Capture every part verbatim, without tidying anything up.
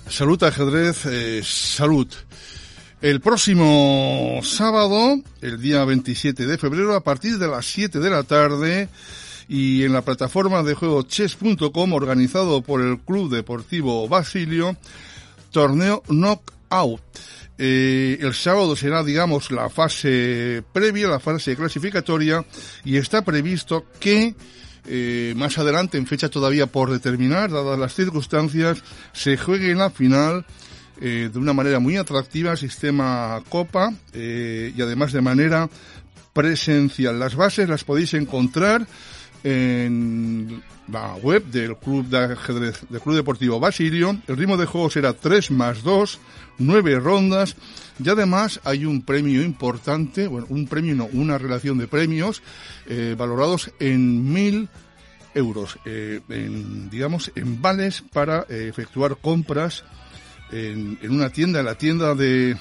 Salud Ajedrez, eh, salud. El próximo sábado, el día veintisiete de febrero, a partir de las siete de la tarde, y en la plataforma de juego chess punto com, organizado por el Club Deportivo Basilio, torneo Knockout. Eh, el sábado será, digamos, la fase previa, la fase clasificatoria, y está previsto que eh, más adelante, en fecha todavía por determinar, dadas las circunstancias, se juegue en la final eh, de una manera muy atractiva, sistema Copa, eh, y además de manera presencial. Las bases las podéis encontrar en la web del Club de Ajedrez, del Club Deportivo Basilio. El ritmo de juego será tres más dos, nueve rondas, y además hay un premio importante, bueno, un premio no, una relación de premios eh, valorados en mil euros, eh, en, digamos, en vales para eh, efectuar compras en, en una tienda, en la tienda de,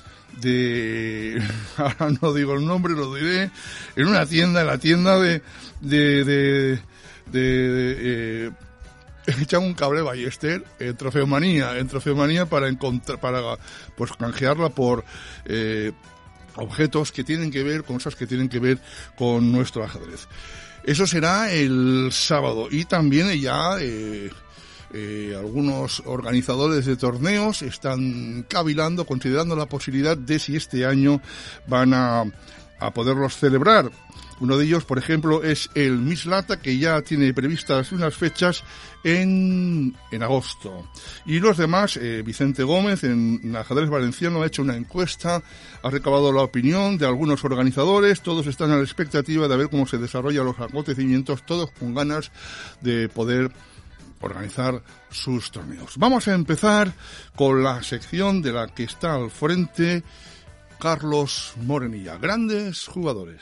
de, ahora no digo el nombre, lo diré, en una tienda, en la tienda de, de, de, de, de eh, echan un cable Ballester en Trofeomanía, en Trofeomanía para encontrar, para pues canjearla por eh, objetos que tienen que ver, cosas que tienen que ver con nuestro ajedrez. Eso será el sábado, y también ya eh, eh, algunos organizadores de torneos están cavilando, considerando la posibilidad de si este año van a, a poderlos celebrar. Uno de ellos, por ejemplo, es el Miss Lata, que ya tiene previstas unas fechas en, en agosto. Y los demás, eh, Vicente Gómez, en Ajedrez Valenciano, ha hecho una encuesta, ha recabado la opinión de algunos organizadores, todos están a la expectativa de ver cómo se desarrollan los acontecimientos, todos con ganas de poder organizar sus torneos. Vamos a empezar con la sección de la que está al frente Carlos Morenilla. Grandes jugadores.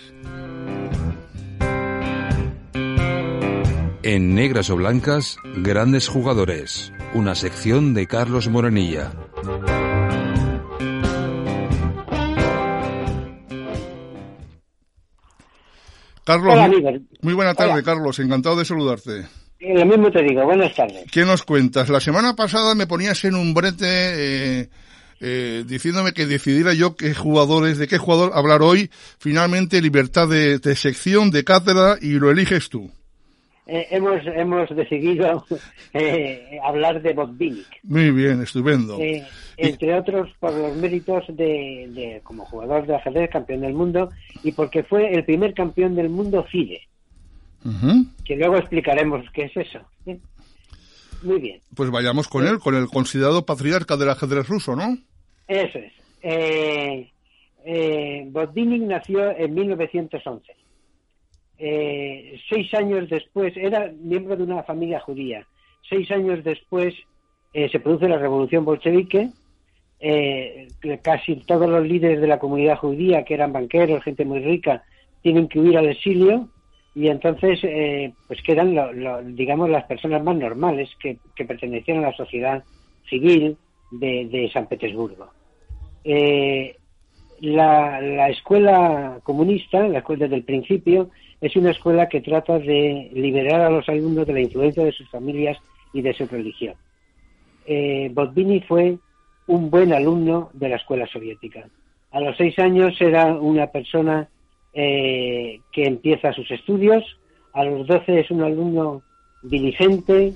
En Negras o Blancas, Grandes Jugadores. Una sección de Carlos Morenilla. Carlos, hola, amigos. Muy buena tarde, Hola. Carlos. Encantado de saludarte. Eh, lo mismo te digo, buenas tardes. ¿Qué nos cuentas? La semana pasada me ponías en un brete eh, eh, diciéndome que decidiera yo qué jugadores, de qué jugador hablar hoy. Finalmente, libertad de, de sección, de cátedra, y lo eliges tú. Eh, hemos hemos decidido eh, hablar de Botvinnik. Muy bien, estupendo. Eh, entre y... otros por los méritos de, de como jugador de ajedrez, campeón del mundo, y porque fue el primer campeón del mundo FIDE. Uh-huh. Que luego explicaremos qué es eso. ¿Sí? Muy bien. Pues vayamos con ¿Sí? él, con el considerado patriarca del ajedrez ruso, ¿no? Eso es. Eh, eh, Botvinnik nació en mil novecientos once. Eh, seis años después, era miembro de una familia judía. Seis años después eh, se produce la revolución bolchevique. Eh, casi todos los líderes de la comunidad judía, que eran banqueros, gente muy rica, tienen que huir al exilio, y entonces eh, pues quedan, lo, lo, digamos, las personas más normales que, que pertenecían a la sociedad civil de, de San Petersburgo. Eh, la, la escuela comunista, la escuela desde el principio, es una escuela que trata de liberar a los alumnos de la influencia de sus familias y de su religión. Eh, Botvinnik fue un buen alumno de la escuela soviética. A los seis años era una persona eh, que empieza sus estudios. A los doce es un alumno diligente,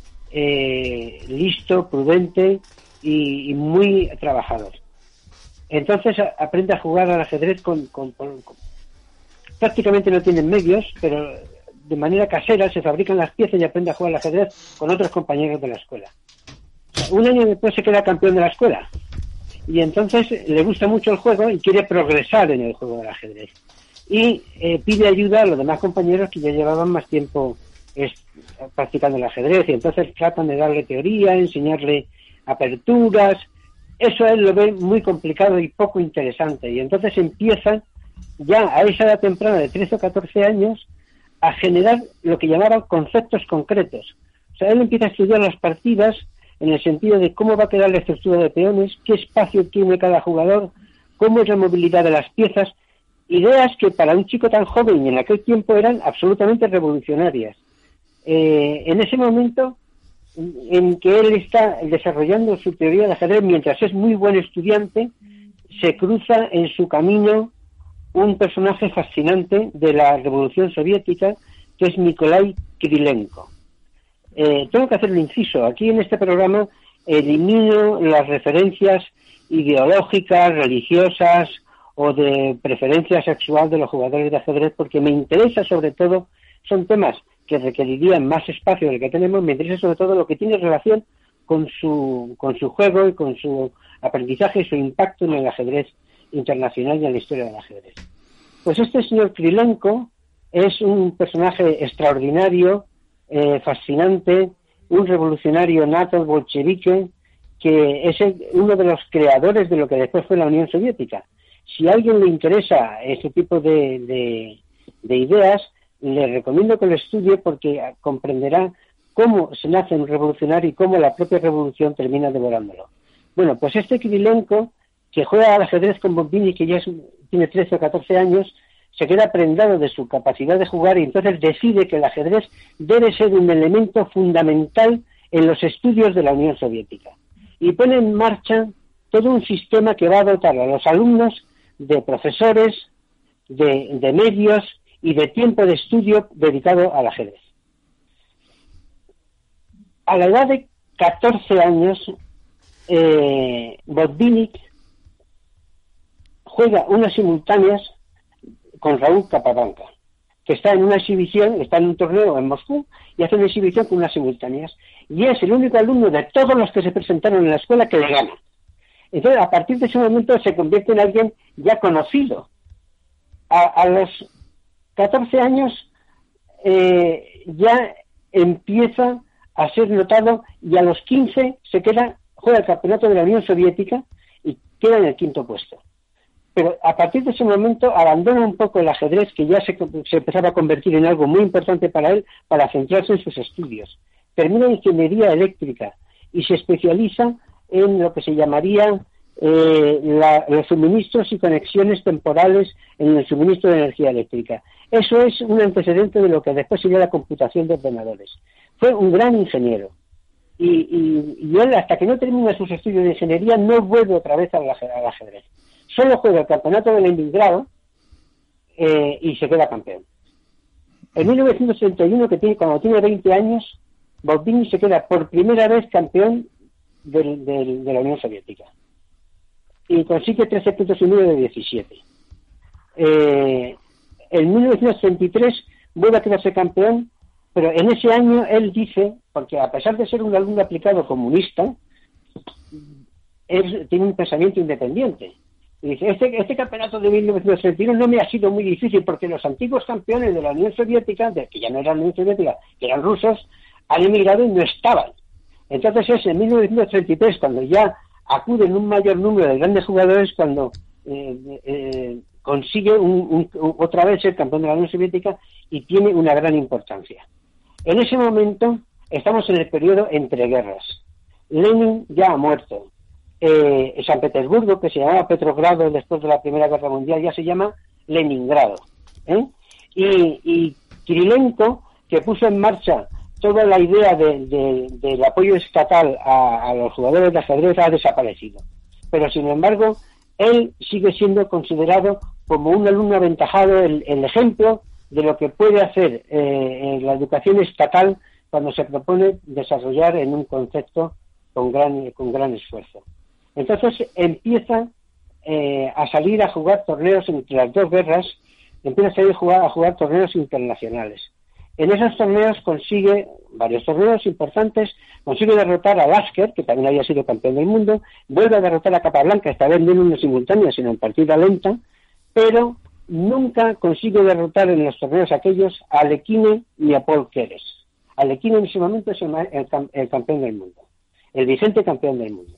eh, listo, prudente y, y muy trabajador. Entonces a, aprende a jugar al ajedrez con, con, con, con prácticamente no tienen medios, pero de manera casera se fabrican las piezas y aprende a jugar al ajedrez con otros compañeros de la escuela. O sea, un año después se queda campeón de la escuela, y entonces le gusta mucho el juego y quiere progresar en el juego del ajedrez. Y eh, pide ayuda a los demás compañeros que ya llevaban más tiempo es, practicando el ajedrez, y entonces tratan de darle teoría, enseñarle aperturas. Eso él lo ve muy complicado y poco interesante, y entonces empieza ya a esa edad temprana de trece o catorce años a generar lo que llamaban conceptos concretos. O sea, él empieza a estudiar las partidas en el sentido de cómo va a quedar la estructura de peones, qué espacio tiene cada jugador, cómo es la movilidad de las piezas, ideas que para un chico tan joven y en aquel tiempo eran absolutamente revolucionarias. Eh, en ese momento en que él está desarrollando su teoría del ajedrez mientras es muy buen estudiante, se cruza en su camino un personaje fascinante de la Revolución Soviética, que es Nikolai Krylenko. Eh, tengo que hacer un inciso. Aquí en este programa elimino las referencias ideológicas, religiosas o de preferencia sexual de los jugadores de ajedrez, porque me interesa sobre todo, son temas que requerirían más espacio del que tenemos, me interesa sobre todo lo que tiene relación con su, con su juego y con su aprendizaje y su impacto en el ajedrez internacional y en la historia del ajedrez. Pues este señor Krylenko es un personaje extraordinario, eh, fascinante, un revolucionario nato, bolchevique, que es el, uno de los creadores de lo que después fue la Unión Soviética. Si a alguien le interesa ese tipo de, de, de ideas, le recomiendo que lo estudie porque comprenderá cómo se nace un revolucionario y cómo la propia revolución termina devorándolo. Bueno, pues este Krylenko, que juega al ajedrez con Botvinnik, que ya es, tiene trece o catorce años, se queda prendado de su capacidad de jugar y entonces decide que el ajedrez debe ser un elemento fundamental en los estudios de la Unión Soviética. Y pone en marcha todo un sistema que va a dotar a los alumnos de profesores, de, de medios y de tiempo de estudio dedicado al ajedrez. A la edad de catorce años, eh, Botvinnik juega unas simultáneas con Raúl Capablanca, que está en una exhibición, está en un torneo en Moscú y hace una exhibición con unas simultáneas. Y es el único alumno de todos los que se presentaron en la escuela que le gana. Entonces, a partir de ese momento se convierte en alguien ya conocido. A, a los catorce años eh, ya empieza a ser notado y a los quince se queda, juega el campeonato de la Unión Soviética y queda en el quinto puesto. Pero a partir de ese momento abandona un poco el ajedrez, que ya se, se empezaba a convertir en algo muy importante para él, para centrarse en sus estudios. Termina ingeniería eléctrica y se especializa en lo que se llamaría eh, la, los suministros y conexiones temporales en el suministro de energía eléctrica. Eso es un antecedente de lo que después sería la computación de ordenadores. Fue un gran ingeniero y, y, y él, hasta que no termina sus estudios de ingeniería, no vuelve otra vez al ajedrez. Solo juega el campeonato de Leningrado eh, y se queda campeón. En mil novecientos treinta y uno, que tiene, cuando tiene veinte años, Botvinnik se queda por primera vez campeón del, del, de la Unión Soviética y consigue trece puntos y medio de diecisiete. Eh, en mil novecientos treinta y tres vuelve a quedarse campeón, pero en ese año él dice, porque a pesar de ser un alumno aplicado comunista, él tiene un pensamiento independiente. Y dice, este, este campeonato de mil novecientos treinta y uno no me ha sido muy difícil porque los antiguos campeones de la Unión Soviética, de, que ya no eran la Unión Soviética, que eran rusos, han emigrado y no estaban. Entonces es en mil novecientos treinta y tres cuando ya acuden un mayor número de grandes jugadores, cuando eh, eh, consigue un, un, otra vez ser campeón de la Unión Soviética y tiene una gran importancia. En ese momento estamos en el periodo entre guerras. Lenin ya ha muerto. Eh, San Petersburgo, que se llamaba Petrogrado después de la Primera Guerra Mundial, ya se llama Leningrado. ¿eh? Y, y Krylenko, que puso en marcha toda la idea de, de, del apoyo estatal a, a los jugadores de ajedrez, ha desaparecido. Pero, sin embargo, él sigue siendo considerado como un alumno aventajado, el, el ejemplo de lo que puede hacer eh, en la educación estatal cuando se propone desarrollar en un concepto con gran, con gran esfuerzo. Entonces empieza eh, a salir a jugar torneos entre las dos guerras, empieza a salir a jugar, a jugar torneos internacionales. En esos torneos consigue varios torneos importantes, consigue derrotar a Lasker, que también había sido campeón del mundo, vuelve a derrotar a Capablanca, esta vez no en una simultánea, sino en partida lenta, pero nunca consigue derrotar en los torneos aquellos a Alekhine ni a Paul Keres. Alekhine en ese momento es el, el, el campeón del mundo, el vigente campeón del mundo.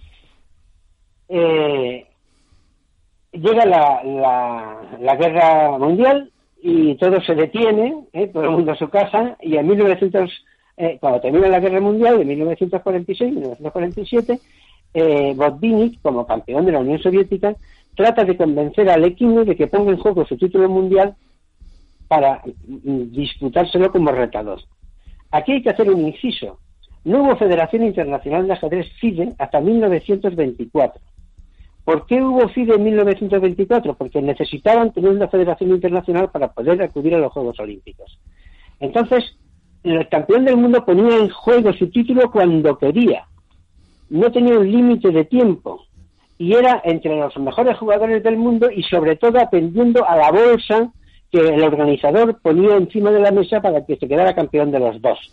Eh, llega la, la, la guerra mundial y todo se detiene, eh, todo el mundo a su casa, y en mil novecientos, eh, cuando termina la guerra mundial, de mil novecientos cuarenta y seis a mil novecientos cuarenta y siete, eh, Botvinnik, como campeón de la Unión Soviética, trata de convencer a Alekhine de que ponga en juego su título mundial para mm, disputárselo como retador. Aquí hay que hacer un inciso. no hubo Federación Internacional de Ajedrez FIDE hasta mil novecientos veinticuatro. ¿Por qué hubo FIDE en mil novecientos veinticuatro? Porque necesitaban tener una federación internacional para poder acudir a los Juegos Olímpicos. Entonces, el campeón del mundo ponía en juego su título cuando quería. No tenía un límite de tiempo. Y era entre los mejores jugadores del mundo y sobre todo atendiendo a la bolsa que el organizador ponía encima de la mesa para que se quedara campeón de los dos.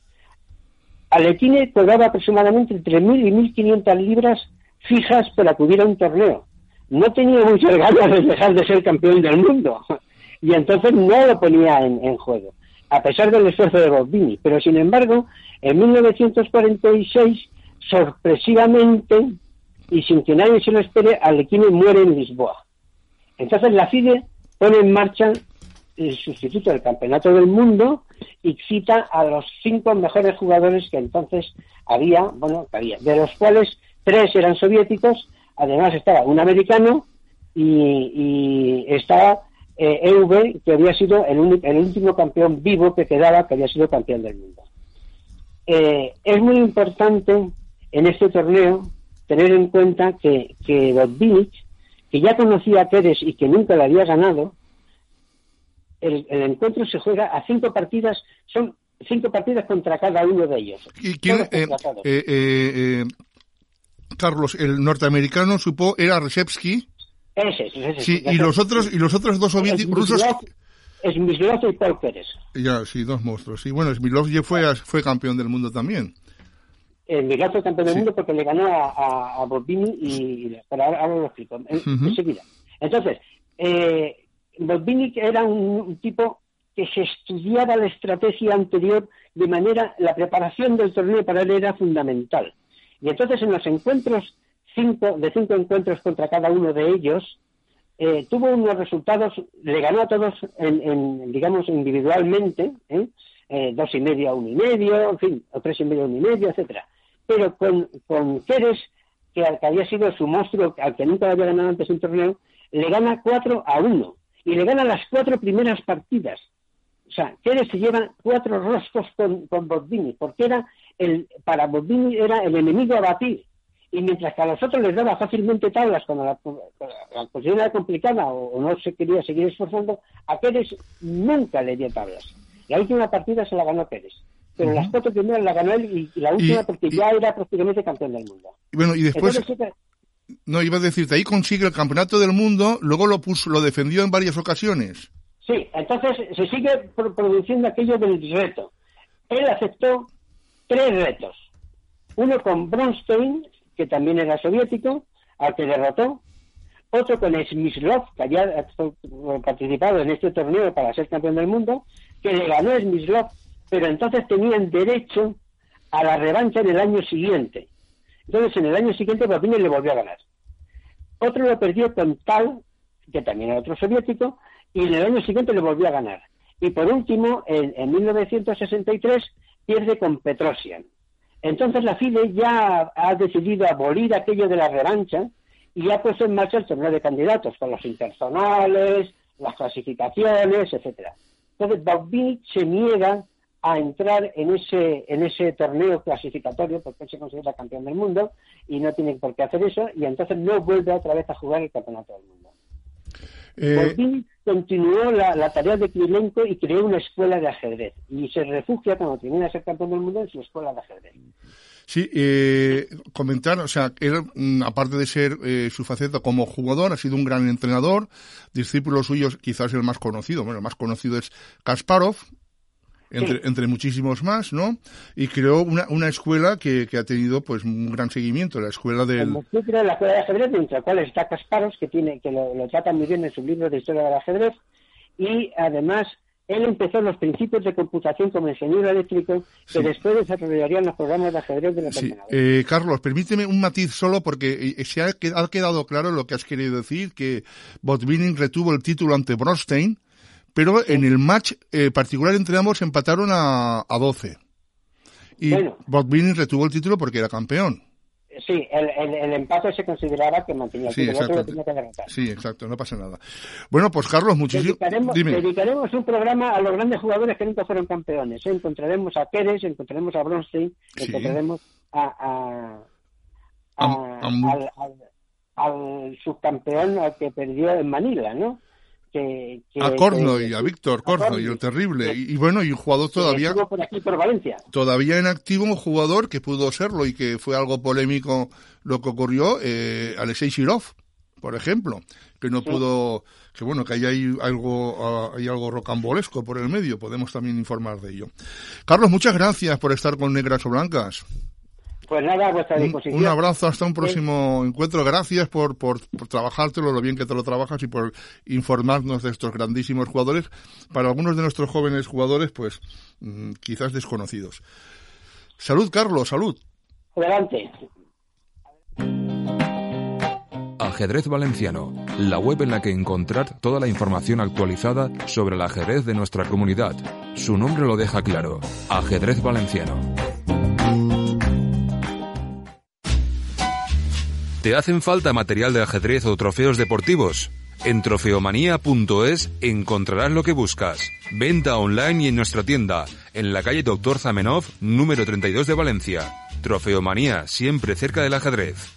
Alekhine cobraba aproximadamente entre mil y mil quinientas libras fijas por acudir a un torneo. No tenía muchas ganas de dejar de ser campeón del mundo y entonces no lo ponía en, en juego, a pesar del esfuerzo de Botvinnik. Pero sin embargo, en mil novecientos cuarenta y seis, sorpresivamente, y sin que nadie se lo espere, Alekhine muere en Lisboa. Entonces la FIDE pone en marcha el sustituto del Campeonato del Mundo y cita a los cinco mejores jugadores que entonces había, bueno, que había, de los cuales tres eran soviéticos, además estaba un americano y, y estaba eh, E V, que había sido el, un, el último campeón vivo que quedaba, que había sido campeón del mundo. Eh, es muy importante en este torneo tener en cuenta que, que Botvinnik, que ya conocía a Keres y que nunca le había ganado, el, el encuentro se juega a cinco partidas, son cinco partidas contra cada uno de ellos. ¿Y quién, eh, eh, eh, Carlos, el norteamericano, supo, era Rzepski? Ese, ese, ese. Sí, y los otros, y los otros dos soviéticos rusos. Smyslov y Paul Keres. Ya, sí, dos monstruos. Sí, bueno, Smyslov ya fue, fue campeón del mundo también. Smyslov fue campeón del Sí. mundo porque le ganó a, a, a Botvinnik y, pero ahora, ahora lo explico, en, Uh-huh. enseguida. Entonces, eh, Botvinnik era un, un tipo que se estudiaba la estrategia anterior, de manera, la preparación del torneo para él era fundamental. Y entonces en los encuentros, cinco, de cinco encuentros contra cada uno de ellos, eh, tuvo unos resultados, le ganó a todos, en, en digamos, individualmente, ¿eh? Eh, dos y medio a uno y medio, en fin, o tres y medio a uno y medio, etcétera. Pero con, con Keres, que, que había sido su monstruo, al que nunca había ganado antes un torneo, le gana cuatro a uno. Y le gana las cuatro primeras partidas. O sea, Keres se lleva cuatro roscos con, con Botvinnik, porque era el, para Botvinnik era el enemigo a batir. Y mientras que a los otros les daba fácilmente tablas cuando la, la posición era complicada o, o no se quería seguir esforzando, a Keres nunca le dio tablas. La última partida se la ganó Keres, pero uh-huh. las cuatro primeras la ganó él y, y la última y, porque y, ya era prácticamente campeón del mundo. Y bueno, y después... Entonces, no, iba a decirte, ahí consigue el campeonato del mundo, luego lo puso, lo defendió en varias ocasiones. Sí, entonces se sigue produciendo aquello del reto. Él aceptó tres retos. Uno con Bronstein, que también era soviético, al que derrotó. Otro con Smyslov, que había participado en este torneo para ser campeón del mundo, que le ganó Smyslov, pero entonces tenían derecho a la revancha en el año siguiente. Entonces en el año siguiente Botvinnik le volvió a ganar. Otro lo perdió con Tal, que también era otro soviético, y en el año siguiente le volvió a ganar. Y por último, en, en mil novecientos sesenta y tres, pierde con Petrosian. Entonces la FIDE ya ha decidido abolir aquello de la revancha y ha puesto en marcha el torneo de candidatos, con los interzonales, las clasificaciones, etcétera. Entonces Botvinnik se niega a entrar en ese en ese torneo clasificatorio porque él se considera campeón del mundo y no tiene por qué hacer eso, y entonces no vuelve otra vez a jugar el campeonato del mundo. Eh... Botvinnik continuó la, la tarea de Kirilenko y creó una escuela de ajedrez y se refugia cuando termina de ser campeón del mundo en su escuela de ajedrez. Sí, eh, comentar, o sea, él, aparte de ser eh, su faceta como jugador, ha sido un gran entrenador, discípulos suyos, quizás el más conocido, bueno, el más conocido es Kasparov, entre, sí. entre muchísimos más, ¿no? Y creó una, una escuela que, que ha tenido, pues, un gran seguimiento, la escuela del... Moscú creó la escuela de ajedrez, entre las cuales está Kasparov, que tiene, que lo, lo trata muy bien en sus libros de historia del ajedrez, y además él empezó los principios de computación como ingeniero eléctrico, que sí. después desarrollarían los programas de ajedrez de los sí. ordenadores. Eh, Carlos, permíteme un matiz solo, porque se ha, ha quedado claro lo que has querido decir, que Botvinnik retuvo el título ante Bronstein, pero sí. en el match eh, particular entre ambos empataron a, a doce. Y bueno, Botvinnik retuvo el título porque era campeón. sí, el, el, el empate se consideraba que mantenía el Sí, título, el otro exacto. lo tenía que derrotar. Sí, exacto, no pasa nada. Bueno, pues Carlos, muchísimo... Dedicaremos, Dime. dedicaremos un programa a los grandes jugadores que nunca fueron campeones. ¿eh? Encontraremos a Keres, encontraremos a Bronstein, Sí. encontraremos a, a, a, A- a mu- al, al, al subcampeón al que perdió en Manila, ¿no? Que, que, A Kornoy, que- a Víctor a Kornoy, el terrible. Y, y bueno, y un jugador que todavía... estuvo por aquí, por Valencia. Todavía en activo, un jugador que pudo serlo y que fue algo polémico lo que ocurrió, eh, Alexei Shirov, por ejemplo, que no Sí. pudo, que bueno, que ahí hay algo, ah, hay algo rocambolesco por el medio, podemos también informar de ello. Carlos, muchas gracias por estar con Negras o Blancas. Pues nada, a vuestra Un, disposición. un abrazo, hasta un próximo encuentro. Gracias por, por, por trabajártelo, lo bien que te lo trabajas y por informarnos de estos grandísimos jugadores. Para algunos de nuestros jóvenes jugadores, pues mm, quizás desconocidos. Salud, Carlos, salud. Adelante. Ajedrez Valenciano, la web en la que encontrar toda la información actualizada sobre el ajedrez de nuestra comunidad. Su nombre lo deja claro, Ajedrez Valenciano. ¿Te hacen falta material de ajedrez o trofeos deportivos? En trofeomanía punto es encontrarás lo que buscas. Venta online y en nuestra tienda, en la calle Doctor Zamenhof, número treinta y dos de Valencia. Trofeomanía, siempre cerca del ajedrez.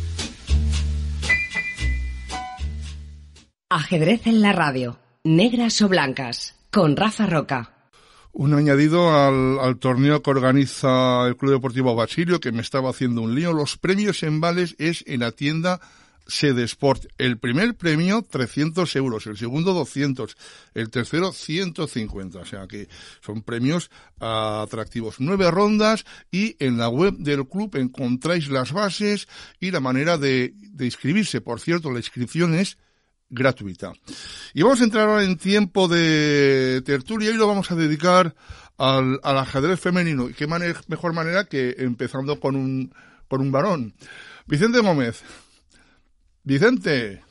Ajedrez en la radio. Negras o blancas. Con Rafa Roca. Un añadido al, al torneo que organiza el Club Deportivo Basilio, que me estaba haciendo un lío. Los premios en vales es en la tienda Sedesport. El primer premio, trescientos euros. El segundo, doscientos. El tercero, ciento cincuenta. O sea que son premios uh, atractivos. Nueve rondas y en la web del club encontráis las bases y la manera de, de inscribirse. Por cierto, la inscripción es gratuita. Y vamos a entrar ahora en tiempo de tertulia y lo vamos a dedicar al, al ajedrez femenino. Y qué manera, mejor manera que empezando con un, con un varón. Vicente Gómez. Vicente.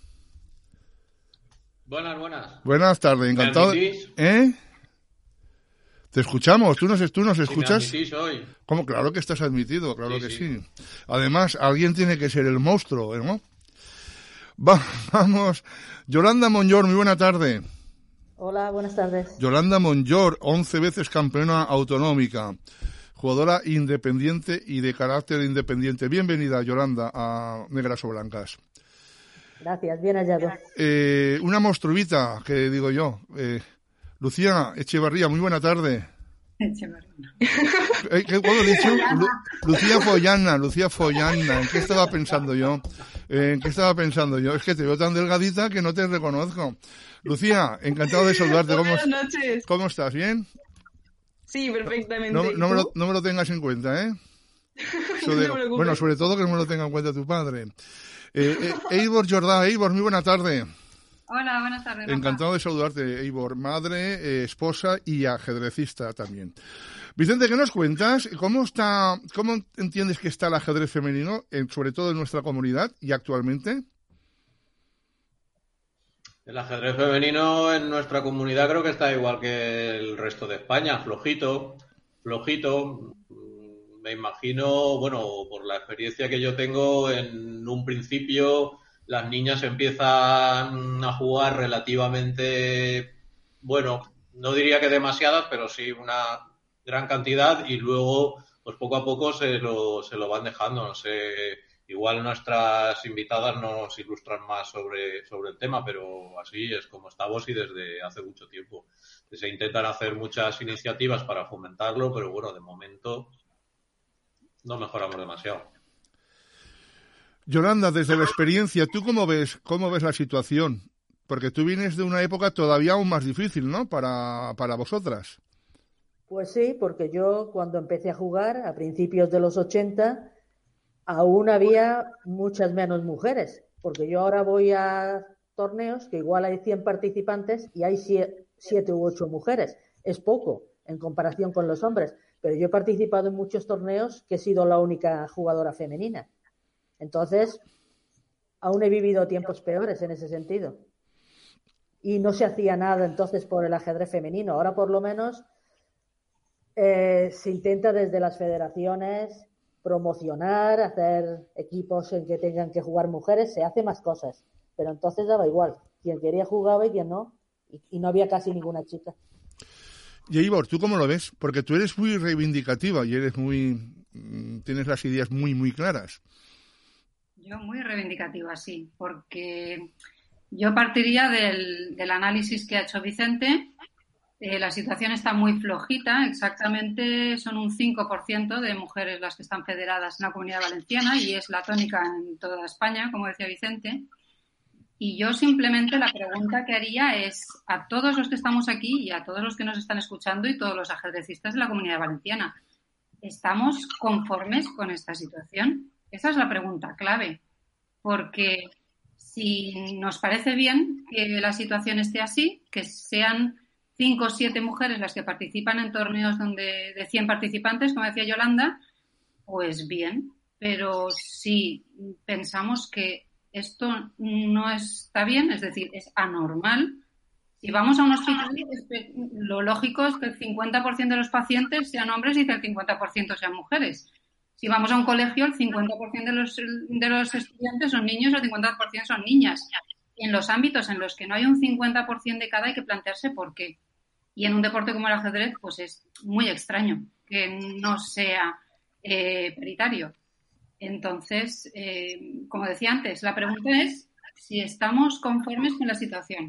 Buenas, buenas. Buenas tardes, encantado. ¿Me admitís? ¿Eh? Te escuchamos, tú nos, tú nos escuchas. Si me admitís hoy. ¿Cómo? Claro que estás admitido, claro Sí, que sí. sí. Además, alguien tiene que ser el monstruo, ¿no? Va, vamos. Yolanda Monllor, muy buena tarde. Hola, buenas tardes. Yolanda Monllor, once veces campeona autonómica, jugadora independiente y de carácter independiente. Bienvenida, Yolanda, a Negras o Blancas. Gracias, bien hallado. Eh, una monstruita, que digo yo. Eh, Lucía Echevarría, muy buena tarde. Echevarría. Eh, ¿Qué cuándo he dicho? Lu, Lucía Follana, Lucía Follana. ¿En qué estaba pensando yo? Eh, ¿En qué estaba pensando yo? Es que te veo tan delgadita que no te reconozco. Lucía, encantado de saludarte. ¿Cómo, Buenas noches. ¿Cómo estás? ¿Bien? Sí, perfectamente. No, no, ¿Y me lo, tú? no me lo tengas en cuenta, ¿eh? Eso No de- te preocupes. bueno, sobre todo que no me lo tenga en cuenta tu padre. Eh, eh, Eivor Jordá, Eivor, muy buena tarde. Hola, buenas tardes. Rafa. Encantado de saludarte, Eivor, madre, eh, esposa y ajedrecista también. Vicente, ¿qué nos cuentas? ¿Cómo está, cómo entiendes que está el ajedrez femenino, en- sobre todo en nuestra comunidad y actualmente? El ajedrez femenino en nuestra comunidad creo que está igual que el resto de España, flojito, flojito. Me imagino, bueno, por la experiencia que yo tengo, en un principio las niñas empiezan a jugar relativamente, bueno, no diría que demasiadas, pero sí una gran cantidad y luego, pues poco a poco se lo, se lo van dejando. No sé, igual nuestras invitadas nos ilustran más sobre, sobre el tema, pero así es como estamos y desde hace mucho tiempo. Se intentan hacer muchas iniciativas para fomentarlo, pero bueno, de momento no mejoramos demasiado. Yolanda, desde la experiencia, ¿tú cómo ves, cómo ves la situación? Porque tú vienes de una época todavía aún más difícil, ¿no? Para, para vosotras. Pues sí, porque yo cuando empecé a jugar a principios de los ochenta aún había muchas menos mujeres, porque yo ahora voy a torneos que igual hay cien participantes y hay siete u ocho mujeres. Es poco en comparación con los hombres, pero yo he participado en muchos torneos que he sido la única jugadora femenina. Entonces, aún he vivido tiempos peores en ese sentido. Y no se hacía nada entonces por el ajedrez femenino. Ahora por lo menos eh, se intenta desde las federaciones promocionar, hacer equipos en que tengan que jugar mujeres, se hace más cosas. Pero entonces daba igual. Quien quería jugaba y quien no. Y, y no había casi ninguna chica. Y Ivor, ¿tú cómo lo ves? Porque tú eres muy reivindicativa y eres muy... tienes las ideas muy, muy claras. Yo muy reivindicativa, sí, porque yo partiría del, del análisis que ha hecho Vicente. Eh, la situación está muy flojita, exactamente son un cinco por ciento de mujeres las que están federadas en la Comunidad Valenciana y es la tónica en toda España, como decía Vicente. Y yo simplemente la pregunta que haría es a todos los que estamos aquí y a todos los que nos están escuchando y todos los ajedrecistas de la Comunidad Valenciana, ¿estamos conformes con esta situación? Esa es la pregunta clave, porque si nos parece bien que la situación esté así, que sean cinco o siete mujeres las que participan en torneos donde de cien participantes, como decía Yolanda, pues bien, pero si pensamos que esto no está bien, es decir, es anormal, si vamos a un hospital, lo lógico es que el cincuenta por ciento de los pacientes sean hombres y que el cincuenta por ciento sean mujeres. Si vamos a un colegio, el cincuenta por ciento de los, de los estudiantes son niños y el cincuenta por ciento son niñas. Y en los ámbitos en los que no hay un cincuenta por ciento de cada hay que plantearse por qué. Y en un deporte como el ajedrez, pues es muy extraño que no sea eh, paritario. Entonces, eh, como decía antes, la pregunta es si estamos conformes con la situación.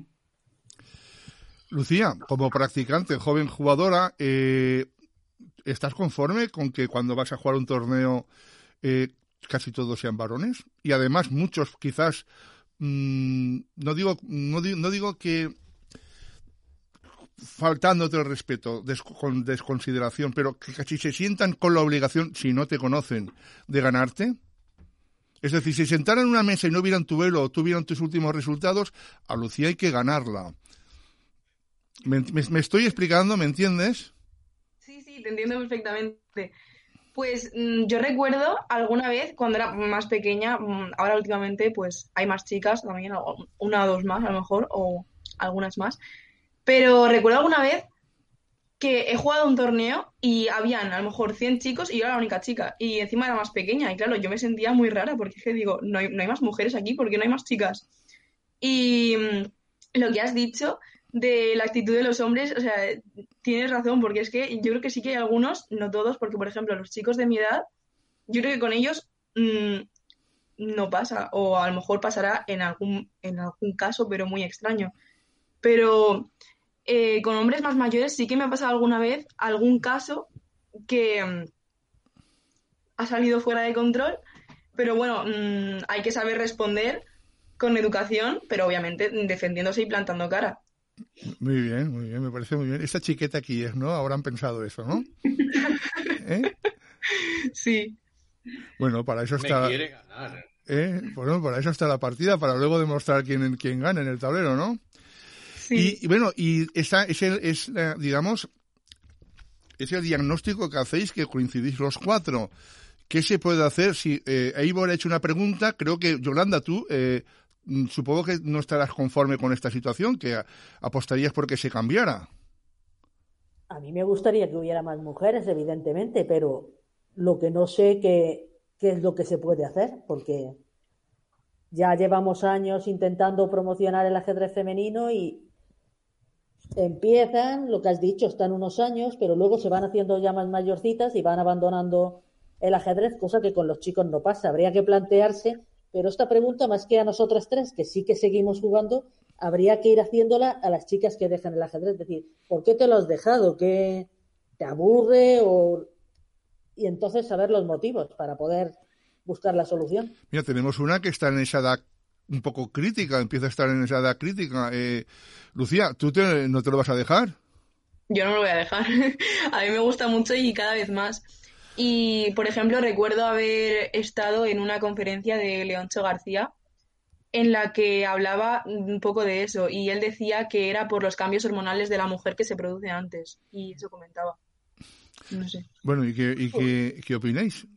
Lucía, como practicante, joven jugadora, eh, ¿estás conforme con que cuando vas a jugar un torneo eh, casi todos sean varones? Y además muchos quizás, mmm, no digo, no digo, no digo que faltándote el respeto, des, con desconsideración, pero que casi se sientan con la obligación, si no te conocen, de ganarte. Es decir, si sentaran en una mesa y no vieran tu velo o tuvieran tus últimos resultados, a Lucía hay que ganarla. ¿Me, me, me estoy explicando? ¿Me entiendes? Sí, sí, te entiendo perfectamente. Pues mmm, yo recuerdo alguna vez, cuando era más pequeña, mmm, ahora últimamente pues hay más chicas también, una o dos más a lo mejor, o algunas más. Pero recuerdo alguna vez que he jugado un torneo y habían a lo mejor cien chicos y yo era la única chica. Y encima era más pequeña. Y claro, yo me sentía muy rara porque es que digo, no hay, no hay más mujeres aquí, ¿por qué no hay más chicas? Y mmm, lo que has dicho de la actitud de los hombres, o sea, tienes razón, porque es que yo creo que sí que hay algunos, no todos, porque por ejemplo los chicos de mi edad, yo creo que con ellos mmm, no pasa, o a lo mejor pasará en algún, en algún caso, pero muy extraño. Pero eh, con hombres más mayores sí que me ha pasado alguna vez algún caso que mmm, ha salido fuera de control, pero bueno, mmm, hay que saber responder con educación, pero obviamente defendiéndose y plantando cara. Muy bien, muy bien, me parece muy bien. Esta chiqueta aquí es, ¿no? Habrán pensado eso, ¿no? ¿Eh? Sí. Bueno, para eso está... Me quiere ganar. ¿Eh? Bueno, para eso está la partida, para luego demostrar quién, quién gana en el tablero, ¿no? Sí. Y, y bueno, y esa es el, es, eh, digamos, es el diagnóstico que hacéis, que coincidís los cuatro. ¿Qué se puede hacer? Si eh, Eivor ha hecho una pregunta, creo que, Yolanda, tú... Eh, supongo que no estarás conforme con esta situación, que apostarías por que se cambiara. A mí me gustaría que hubiera más mujeres, evidentemente, pero lo que no sé qué, qué es lo que se puede hacer, porque ya llevamos años intentando promocionar el ajedrez femenino y empiezan, lo que has dicho, están unos años, pero luego se van haciendo ya más mayorcitas y van abandonando el ajedrez, cosa que con los chicos no pasa. Habría que plantearse. Pero esta pregunta, más que a nosotras tres, que sí que seguimos jugando, habría que ir haciéndola a las chicas que dejan el ajedrez. Es decir, ¿por qué te lo has dejado? ¿Qué te aburre? O... Y entonces saber los motivos para poder buscar la solución. Mira, tenemos una que está en esa edad un poco crítica, empieza a estar en esa edad crítica. Eh, Lucía, ¿tú te, no te lo vas a dejar? Yo no me lo voy a dejar. A mí me gusta mucho y cada vez más. Y, por ejemplo, recuerdo haber estado en una conferencia de Leoncho García en la que hablaba un poco de eso y él decía que era por los cambios hormonales de la mujer que se produce antes y eso comentaba. No sé. Bueno, ¿y qué, y qué, qué opináis?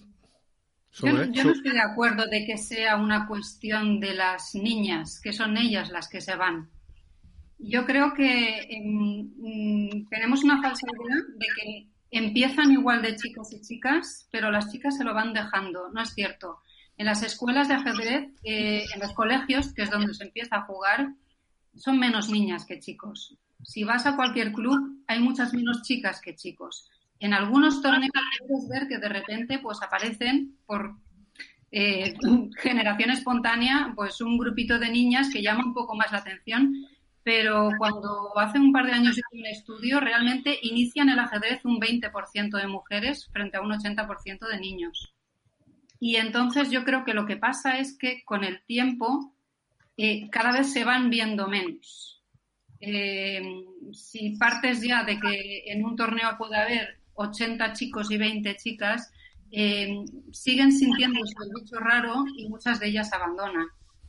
Yo, yo no estoy de acuerdo de que sea una cuestión de las niñas, que son ellas las que se van. Yo creo que eh, tenemos una falsa idea de que empiezan igual de chicos y chicas, pero las chicas se lo van dejando. No es cierto. En las escuelas de ajedrez, eh, en los colegios, que es donde se empieza a jugar, son menos niñas que chicos. Si vas a cualquier club, hay muchas menos chicas que chicos. En algunos torneos puedes ver que de repente pues aparecen por eh, generación espontánea pues un grupito de niñas que llama un poco más la atención, pero cuando hace un par de años hice un estudio, realmente inician el ajedrez un veinte por ciento de mujeres frente a un ochenta por ciento de niños. Y entonces yo creo que lo que pasa es que con el tiempo eh, cada vez se van viendo menos. Eh, si partes ya de que en un torneo puede haber ochenta chicos y veinte chicas, eh, siguen sintiéndose el bicho raro y muchas de ellas abandonan.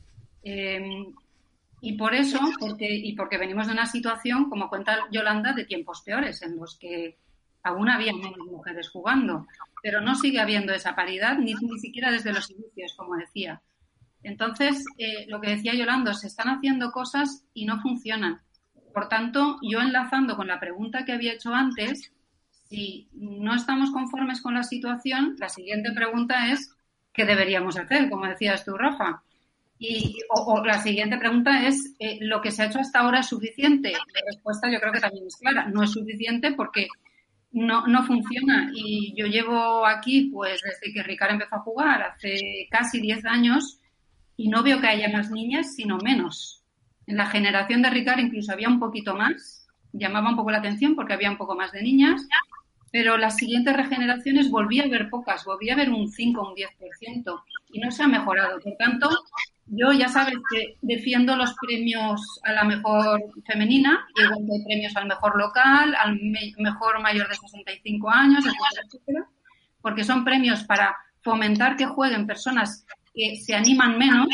Eh, y por eso, porque, y porque venimos de una situación, como cuenta Yolanda, de tiempos peores, en los que aún había menos mujeres jugando, pero no sigue habiendo esa paridad, ni, ni siquiera desde los inicios, como decía. Entonces, eh, lo que decía Yolanda, se están haciendo cosas y no funcionan. Por tanto, yo enlazando con la pregunta que había hecho antes, si no estamos conformes con la situación, la siguiente pregunta es ¿qué deberíamos hacer? Como decías tú, Rafa. Y, o, o la siguiente pregunta es eh, ¿lo que se ha hecho hasta ahora es suficiente? La respuesta yo creo que también es clara. No es suficiente porque no, no funciona. Y yo llevo aquí pues desde que Ricard empezó a jugar, hace casi diez años, y no veo que haya más niñas, sino menos. En la generación de Ricard incluso había un poquito más, llamaba un poco la atención porque había un poco más de niñas, pero las siguientes regeneraciones volví a ver pocas, volví a ver un cinco o un diez por ciento y no se ha mejorado. Por tanto, yo ya sabes que defiendo los premios a la mejor femenina, igual que hay premios al mejor local, al me- mejor mayor de sesenta y cinco años, etcétera, etcétera, porque son premios para fomentar que jueguen personas que se animan menos,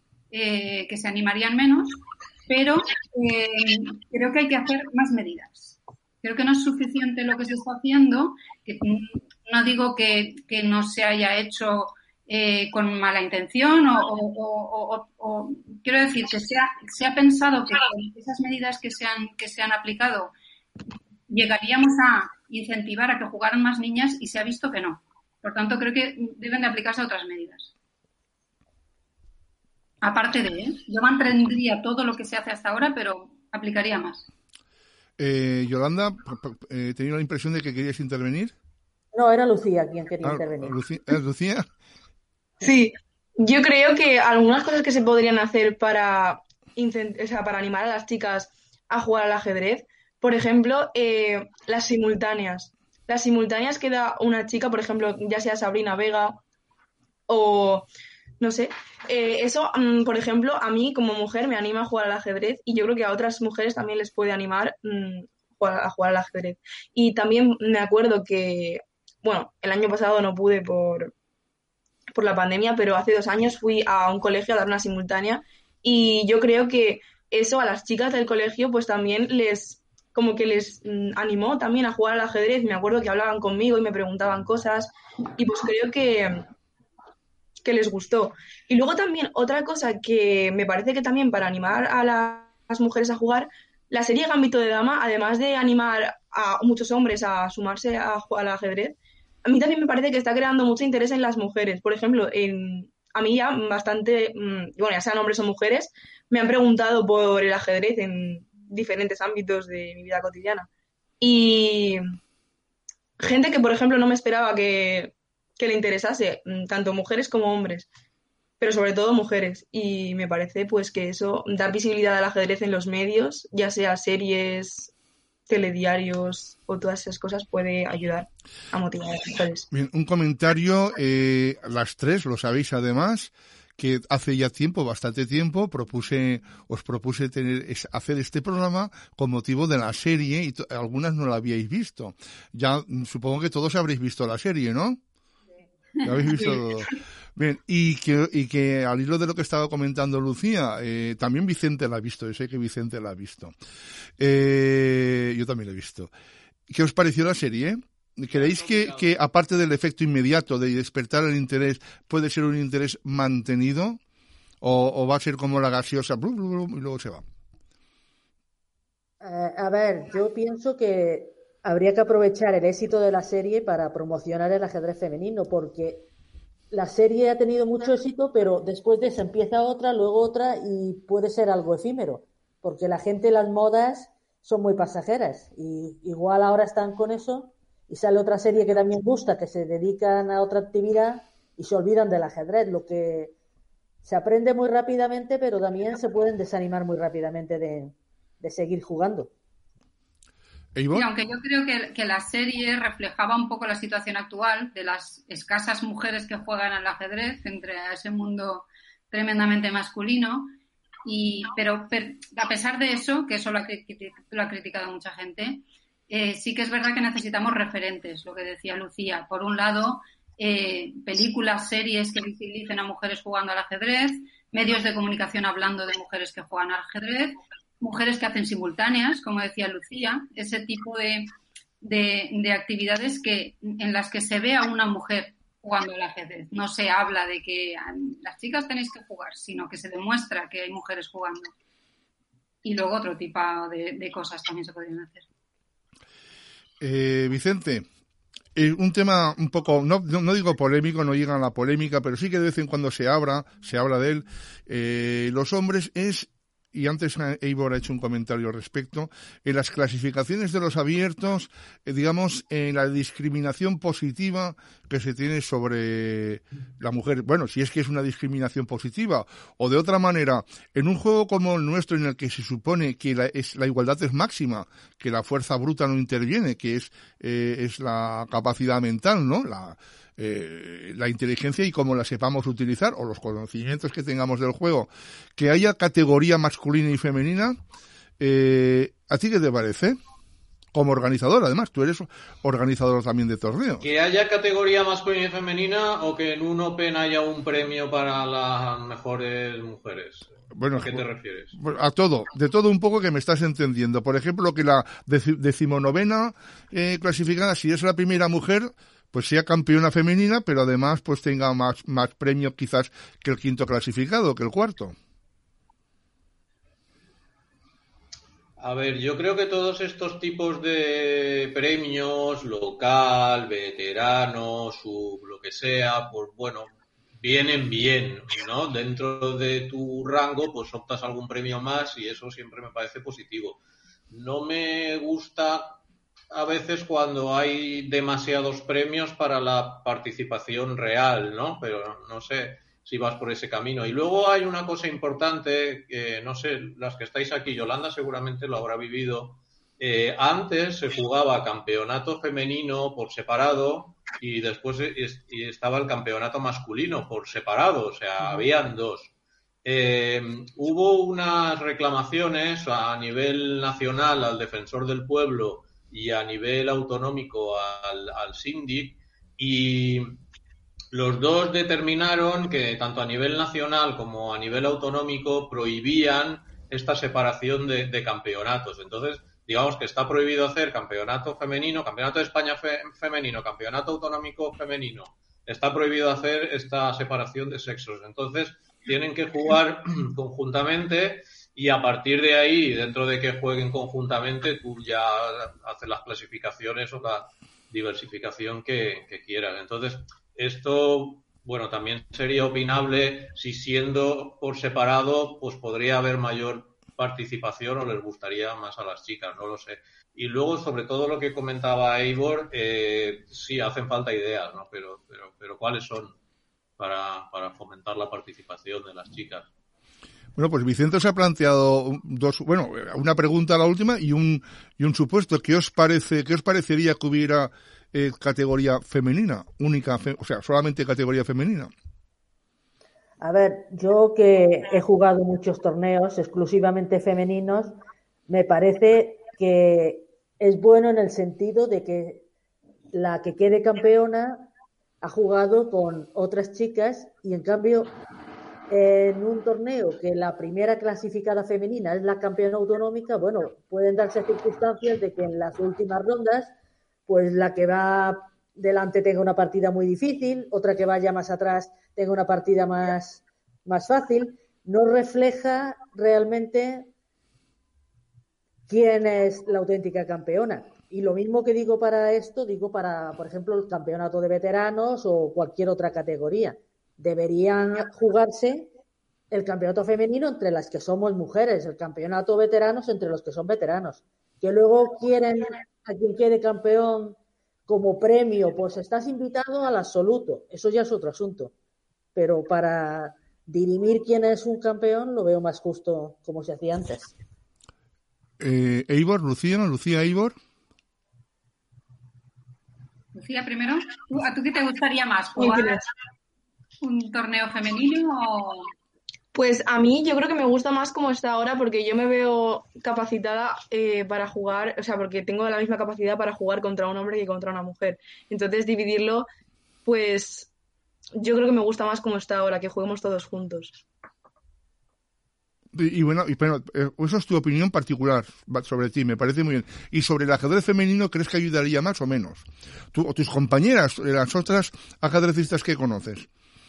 eh, que se animarían menos, pero eh, creo que hay que hacer más medidas. Creo que no es suficiente lo que se está haciendo, que no digo que, que no se haya hecho eh, con mala intención o, o, o, o, o quiero decir que se ha, se ha pensado que con esas medidas que se han, que se han aplicado llegaríamos a incentivar a que jugaran más niñas y se ha visto que no. Por tanto, creo que deben de aplicarse otras medidas. Aparte de, ¿eh? yo mantendría todo lo que se hace hasta ahora, pero aplicaría más. Eh, Yolanda, eh, tenía la impresión de que querías intervenir. No, era Lucía quien quería ah, intervenir. Lucía, ¿eh, Lucía? Sí, yo creo que algunas cosas que se podrían hacer para, incent- o sea, para animar a las chicas a jugar al ajedrez, por ejemplo, eh, las simultáneas. Las simultáneas que da una chica, por ejemplo, ya sea Sabrina Vega o no sé, eh, eso, mm, por ejemplo, a mí como mujer me anima a jugar al ajedrez y yo creo que a otras mujeres también les puede animar mm, jugar, a jugar al ajedrez. Y también me acuerdo que, bueno, el año pasado no pude por, por la pandemia, pero hace dos años fui a un colegio a dar una simultánea y yo creo que eso a las chicas del colegio pues también les, como que les mm, animó también a jugar al ajedrez. Me acuerdo que hablaban conmigo y me preguntaban cosas y pues creo que... que les gustó. Y luego también otra cosa que me parece que también para animar a la, las mujeres a jugar, la serie Gambito de Dama, además de animar a muchos hombres a sumarse a jugar al ajedrez, a mí también me parece que está creando mucho interés en las mujeres. Por ejemplo, en, a mí ya bastante, bueno, ya sean hombres o mujeres, me han preguntado por el ajedrez en diferentes ámbitos de mi vida cotidiana. Y gente que, por ejemplo, no me esperaba que que le interesase, tanto mujeres como hombres, pero sobre todo mujeres. Y me parece pues que eso, dar visibilidad al ajedrez en los medios, ya sea series, telediarios o todas esas cosas, puede ayudar a motivar a las mujeres. Bien, un comentario, eh, las tres, lo sabéis además, que hace ya tiempo, bastante tiempo, propuse, os propuse tener, es, hacer este programa con motivo de la serie, y to- algunas no la habíais visto. Ya, supongo que todos habréis visto la serie, ¿no? ¿Lo habéis visto todo? Bien, y que, y que al hilo de lo que estaba comentando Lucía, eh, también Vicente la ha visto, yo sé que Vicente la ha visto. Eh, yo también la he visto. ¿Qué os pareció la serie? ¿Creéis que, que aparte del efecto inmediato de despertar el interés, puede ser un interés mantenido? ¿O, o va a ser como la gaseosa, blu, blu, blu, y luego se va? Eh, a ver, yo pienso que habría que aprovechar el éxito de la serie para promocionar el ajedrez femenino, porque la serie ha tenido mucho éxito, pero después de eso empieza otra, luego otra y puede ser algo efímero, porque la gente, las modas son muy pasajeras y igual ahora están con eso y sale otra serie que también gusta, que se dedican a otra actividad y se olvidan del ajedrez, lo que se aprende muy rápidamente, pero también se pueden desanimar muy rápidamente de, de seguir jugando. Sí, aunque yo creo que, que la serie reflejaba un poco la situación actual de las escasas mujeres que juegan al ajedrez entre ese mundo tremendamente masculino, y pero, pero a pesar de eso, que eso lo ha, lo ha criticado mucha gente, eh, sí que es verdad que necesitamos referentes, lo que decía Lucía. Por un lado, eh, películas, series que visibilicen a mujeres jugando al ajedrez, medios de comunicación hablando de mujeres que juegan al ajedrez, mujeres que hacen simultáneas, como decía Lucía, ese tipo de, de, de actividades que en las que se ve a una mujer jugando al ajedrez. No se habla de que las chicas tenéis que jugar, sino que se demuestra que hay mujeres jugando. Y luego otro tipo de, de cosas también se podrían hacer. Eh, Vicente, eh, un tema un poco, no, no, no digo polémico, no llega a la polémica, pero sí que de vez en cuando se habla, se habla de él. Eh, los hombres es... Y antes Eivor ha hecho un comentario al respecto, en las clasificaciones de los abiertos, eh, digamos, en la discriminación positiva que se tiene sobre la mujer. Bueno, si es que es una discriminación positiva, o de otra manera, en un juego como el nuestro en el que se supone que la, es, la igualdad es máxima, que la fuerza bruta no interviene, que es, eh, es la capacidad mental, ¿no? La, Eh, la inteligencia y cómo la sepamos utilizar, o los conocimientos que tengamos del juego, que haya categoría masculina y femenina. Eh, ¿a ti qué te parece? Como organizador, además, tú eres organizador también de torneos. ¿Que haya categoría masculina y femenina o que en un Open haya un premio para las mejores mujeres? Bueno, ¿a qué te refieres? A todo, de todo un poco que me estás entendiendo. Por ejemplo, que la dec- decimonovena eh, clasificada, si es la primera mujer, pues sea campeona femenina, pero además pues tenga más, más premios quizás que el quinto clasificado, que el cuarto. A ver, yo creo que todos estos tipos de premios, local, veterano, sub, lo que sea, pues bueno, vienen bien, ¿no? Dentro de tu rango, pues optas a algún premio más y eso siempre me parece positivo. No me gusta a veces cuando hay demasiados premios para la participación real, ¿no? Pero no sé si vas por ese camino. Y luego hay una cosa importante, que no sé, las que estáis aquí, Yolanda seguramente lo habrá vivido. Eh, antes se jugaba campeonato femenino por separado y después es, y estaba el campeonato masculino por separado, o sea, uh-huh. Habían dos. Eh, hubo unas reclamaciones a nivel nacional al Defensor del Pueblo y a nivel autonómico al, al síndic, y los dos determinaron que tanto a nivel nacional como a nivel autonómico prohibían esta separación de, de campeonatos. Entonces, digamos que está prohibido hacer campeonato femenino, campeonato de España fe, femenino, campeonato autonómico femenino. Está prohibido hacer esta separación de sexos. Entonces, tienen que jugar conjuntamente. Y a partir de ahí, dentro de que jueguen conjuntamente, tú ya haces las clasificaciones o la diversificación que, que quieras. Entonces, esto, bueno, también sería opinable si siendo por separado, pues podría haber mayor participación o les gustaría más a las chicas, no lo sé. Y luego, sobre todo lo que comentaba Eivor, eh, sí, hacen falta ideas, ¿no? Pero, pero, pero ¿cuáles son para, para fomentar la participación de las chicas? Bueno, pues Vicente se ha planteado dos, bueno, una pregunta a la última y un y un supuesto. ¿Qué os parece, qué os parecería que hubiera eh, categoría femenina, única, fe, o sea, solamente categoría femenina? A ver, yo que he jugado muchos torneos exclusivamente femeninos, me parece que es bueno en el sentido de que la que quede campeona ha jugado con otras chicas y en cambio en un torneo que la primera clasificada femenina es la campeona autonómica, bueno, pueden darse circunstancias de que en las últimas rondas, pues la que va delante tenga una partida muy difícil, otra que vaya más atrás tenga una partida más, más fácil. No refleja realmente quién es la auténtica campeona. Y lo mismo que digo para esto, digo para, por ejemplo, el campeonato de veteranos o cualquier otra categoría. Deberían jugarse el campeonato femenino entre las que somos mujeres, el campeonato veteranos entre los que son veteranos. Que luego quieren a quien quede campeón como premio, pues estás invitado al absoluto. Eso ya es otro asunto. Pero para dirimir quién es un campeón lo veo más justo como se hacía antes. Eh, Eivor, Lucía, Lucía, Eivor. Lucía, primero, ¿a tú qué te gustaría más? ¿Jugar un torneo femenino o...? Pues a mí yo creo que me gusta más como está ahora porque yo me veo capacitada eh, para jugar, o sea, porque tengo la misma capacidad para jugar contra un hombre que contra una mujer. Entonces dividirlo, pues yo creo que me gusta más como está ahora, que juguemos todos juntos. Y, y bueno, y, bueno, eso es tu opinión particular sobre ti, me parece muy bien. ¿Y sobre el ajedrez femenino crees que ayudaría más o menos? ¿Tú o tus compañeras, las otras ajedrecistas que conoces?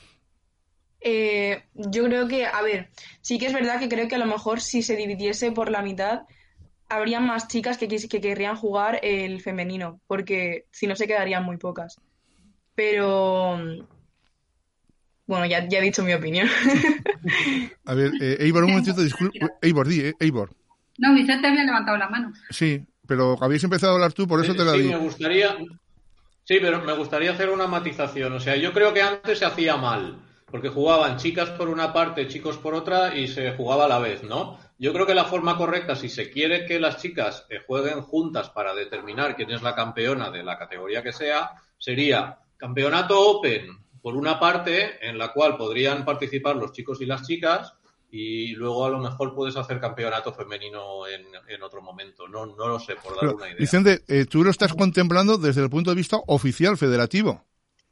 Eh, yo creo que, a ver, sí que es verdad que creo que a lo mejor si se dividiese por la mitad, habría más chicas que, que querrían jugar el femenino, porque si no se quedarían muy pocas. Pero... Bueno, ya, ya he dicho mi opinión. A ver, eh, Eivor, un momentito, disculpe. Eivor, di, eh, Eivor. No, Vicente había levantado la mano. Sí, pero habéis empezado a hablar tú, por eso sí, te la sí, digo. Me gustaría, sí, pero me gustaría hacer una matización. O sea, yo creo que antes se hacía mal, porque jugaban chicas por una parte, chicos por otra, y se jugaba a la vez, ¿no? Yo creo que la forma correcta, si se quiere que las chicas eh, jueguen juntas para determinar quién es la campeona de la categoría que sea, sería campeonato open, por una parte, en la cual podrían participar los chicos y las chicas, y luego a lo mejor puedes hacer campeonato femenino en, en otro momento. No, no lo sé, por dar Pero, una idea. Vicente, eh, tú lo estás contemplando desde el punto de vista oficial, federativo.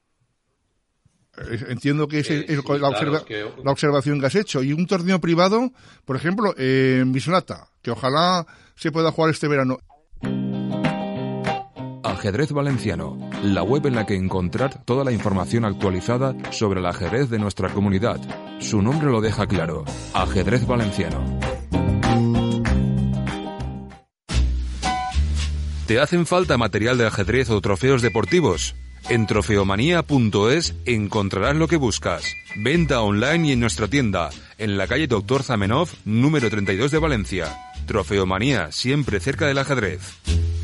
Eh, entiendo que es, Eh, es sí, la, claro, observa- es que... la observación que has hecho. Y un torneo privado, por ejemplo, eh, en Mislata, que ojalá se pueda jugar este verano. Ajedrez Valenciano, la web en la que encontrar toda la información actualizada sobre el ajedrez de nuestra comunidad. Su nombre lo deja claro, Ajedrez Valenciano. ¿Te hacen falta material de ajedrez o trofeos deportivos? En trofeomanía punto es encontrarás lo que buscas. Venta online y en nuestra tienda, en la calle Doctor Zamenhof, número treinta y dos de Valencia. Trofeomanía, siempre cerca del ajedrez.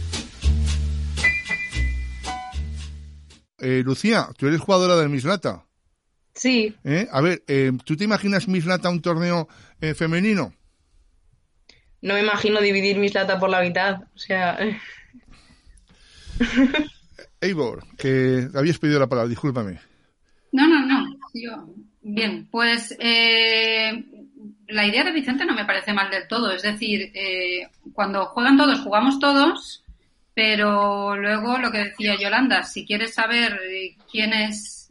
Eh, Lucía, tú eres jugadora del Mislata. Sí. ¿Eh? A ver, eh, ¿tú te imaginas Mislata un torneo eh, femenino? No me imagino dividir Mislata por la mitad, o sea... Eivor, que habías pedido la palabra, discúlpame. No, no, no. Yo... Bien, pues eh, la idea de Vicente no me parece mal del todo. Es decir, eh, cuando juegan todos, jugamos todos, pero luego lo que decía Yolanda, si quieres saber quién es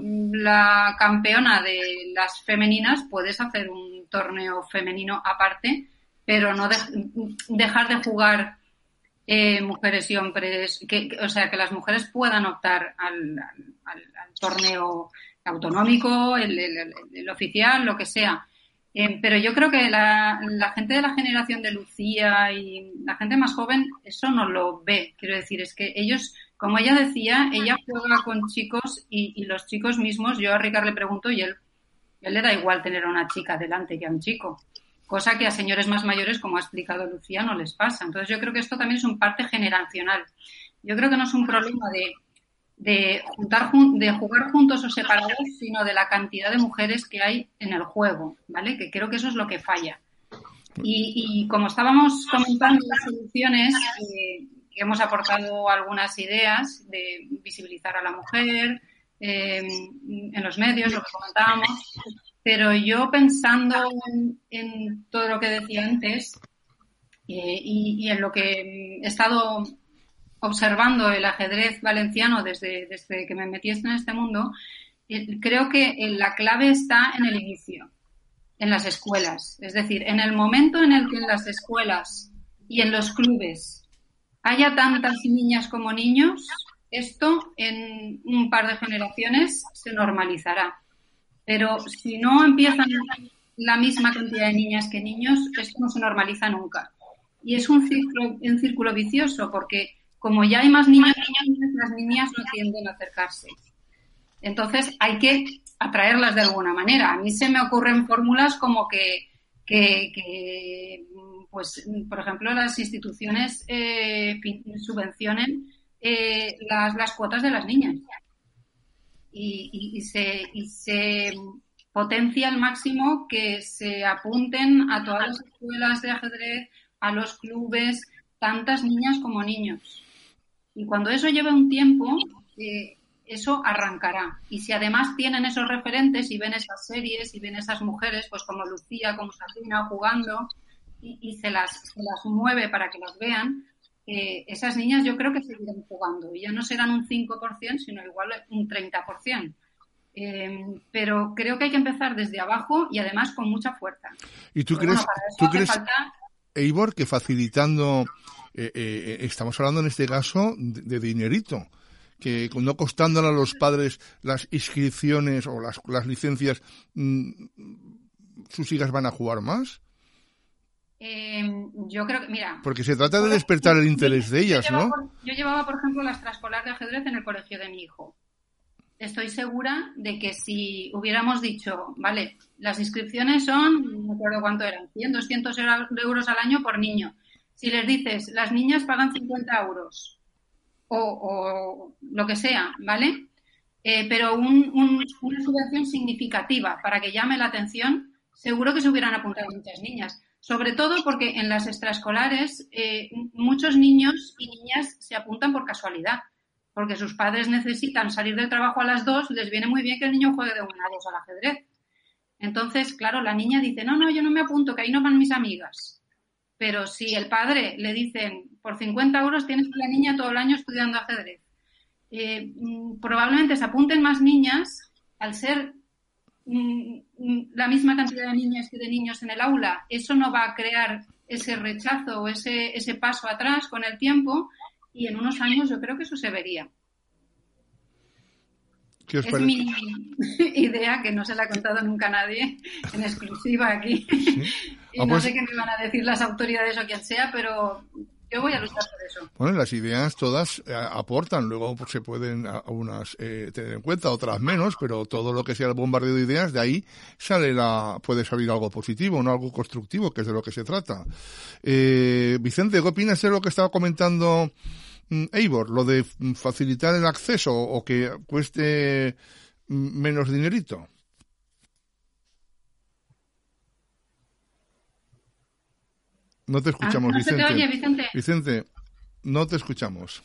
la campeona de las femeninas, puedes hacer un torneo femenino aparte, pero no de, dejar de jugar eh, mujeres y hombres, que, que, o sea, que las mujeres puedan optar al, al, al torneo autonómico, el, el, el oficial, lo que sea. Eh, pero yo creo que la, la gente de la generación de Lucía y la gente más joven eso no lo ve. Quiero decir, es que ellos, como ella decía, ella juega con chicos y, y los chicos mismos, yo a Ricard le pregunto y él, él le da igual tener a una chica delante que a un chico. Cosa que a señores más mayores, como ha explicado Lucía, no les pasa. Entonces yo creo que esto también es un parte generacional. Yo creo que no es un problema de de juntar de jugar juntos o separados, sino de la cantidad de mujeres que hay en el juego, ¿vale? Que creo que eso es lo que falla. Y, y como estábamos comentando las soluciones, eh, que hemos aportado algunas ideas de visibilizar a la mujer eh, en los medios, lo que comentábamos, pero yo pensando en, en todo lo que decía antes eh, y, y en lo que he estado observando el ajedrez valenciano desde, desde que me metí en este mundo, eh, creo que la clave está en el inicio, en las escuelas. Es decir, en el momento en el que en las escuelas y en los clubes haya tantas niñas como niños, esto en un par de generaciones se normalizará. Pero si no empiezan la misma cantidad de niñas que niños, esto no se normaliza nunca. Y es un círculo, un círculo vicioso porque como ya hay más niños, las niñas no tienden a acercarse. Entonces hay que atraerlas de alguna manera. A mí se me ocurren fórmulas como que, que, que pues, por ejemplo, las instituciones eh, subvencionen eh, las, las cuotas de las niñas y, y, y, se, y se potencia al máximo que se apunten a todas las escuelas de ajedrez, a los clubes, tantas niñas como niños. Y cuando eso lleve un tiempo, eh, eso arrancará. Y si además tienen esos referentes y ven esas series y ven esas mujeres, pues como Lucía, como Sabrina, jugando y, y se, las, se las mueve para que las vean, eh, esas niñas yo creo que seguirán jugando. Y ya no serán un cinco por ciento, sino igual un treinta por ciento. Eh, pero creo que hay que empezar desde abajo y además con mucha fuerza. ¿Y tú pero crees, bueno, ¿tú crees falta... Eivor, que facilitando, eh, eh, estamos hablando en este caso de, de dinerito, que no costándole a los padres las inscripciones o las, las licencias, mmm, sus hijas van a jugar más? Eh, yo creo que, mira... Porque se trata de despertar el interés de ellas, yo ¿no? Por, yo llevaba, por ejemplo, la extraescolar de ajedrez en el colegio de mi hijo. Estoy segura de que si hubiéramos dicho, vale, las inscripciones son, no me acuerdo cuánto eran, cien, doscientos euros al año por niño. Si les dices, las niñas pagan cincuenta euros o, o lo que sea, ¿vale? Eh, pero un, un, una subvención significativa para que llame la atención, seguro que se hubieran apuntado muchas niñas. Sobre todo porque en las extraescolares eh, muchos niños y niñas se apuntan por casualidad. Porque sus padres necesitan salir del trabajo a las dos, les viene muy bien que el niño juegue de una a dos al ajedrez. Entonces, claro, la niña dice, no, no, yo no me apunto, que ahí no van mis amigas. Pero si el padre le dicen, por cincuenta euros tienes a la niña todo el año estudiando ajedrez, eh, probablemente se apunten más niñas, al ser mm, la misma cantidad de niñas que de niños en el aula, eso no va a crear ese rechazo o ese, ese paso atrás con el tiempo. Y en unos años yo creo que eso se vería. ¿Qué os es parece? Mi idea, que no se la ha contado nunca a nadie, en exclusiva aquí. ¿Sí? Y ah, no pues... sé qué me van a decir las autoridades o quien sea, pero yo voy a luchar por eso. Bueno, las ideas todas eh, aportan, luego pues, se pueden a, unas eh, tener en cuenta, otras menos, pero todo lo que sea el bombardeo de ideas, de ahí sale la, puede salir algo positivo, no algo constructivo, que es de lo que se trata. Eh, Vicente, ¿qué opinas de lo que estaba comentando mm, Eivor, lo de facilitar el acceso o que cueste mm, menos dinerito? No te escuchamos, ah, no Vicente. Se te oye, Vicente. Vicente, no te escuchamos.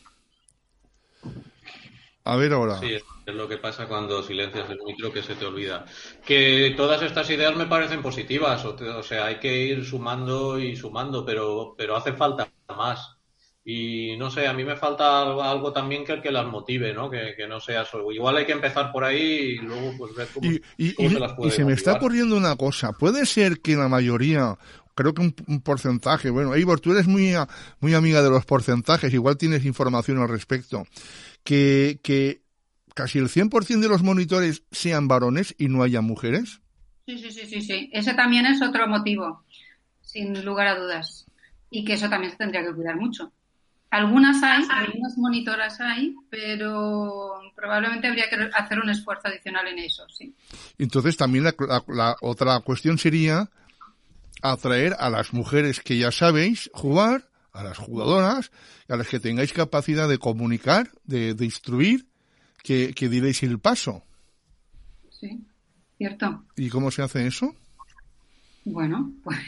A ver ahora. Sí, es lo que pasa cuando silencias el micro, que se te olvida. Que todas estas ideas me parecen positivas, o, te, o sea, hay que ir sumando y sumando, pero, pero hace falta más. Y no sé, a mí me falta algo, algo también que, que las motive, ¿no? Que, que no sea solo. Igual hay que empezar por ahí y luego pues ver cómo, y, y, cómo y, se las puede Y se motivar. me está ocurriendo una cosa. Puede ser que la mayoría, creo que un, un porcentaje, bueno, Eivor, tú eres muy, muy amiga de los porcentajes, igual tienes información al respecto, que, que casi el cien por ciento de los monitores sean varones y no haya mujeres. Sí, sí, sí, sí, sí. Ese también es otro motivo, sin lugar a dudas. Y que eso también se tendría que cuidar mucho. Algunas hay, algunas monitoras hay, pero probablemente habría que hacer un esfuerzo adicional en eso, sí. Entonces también la, la, la otra cuestión sería atraer a las mujeres que ya sabéis jugar, a las jugadoras, a las que tengáis capacidad de comunicar, de, de instruir, que, que diréis el paso. Sí, cierto. ¿Y cómo se hace eso? Bueno, pues...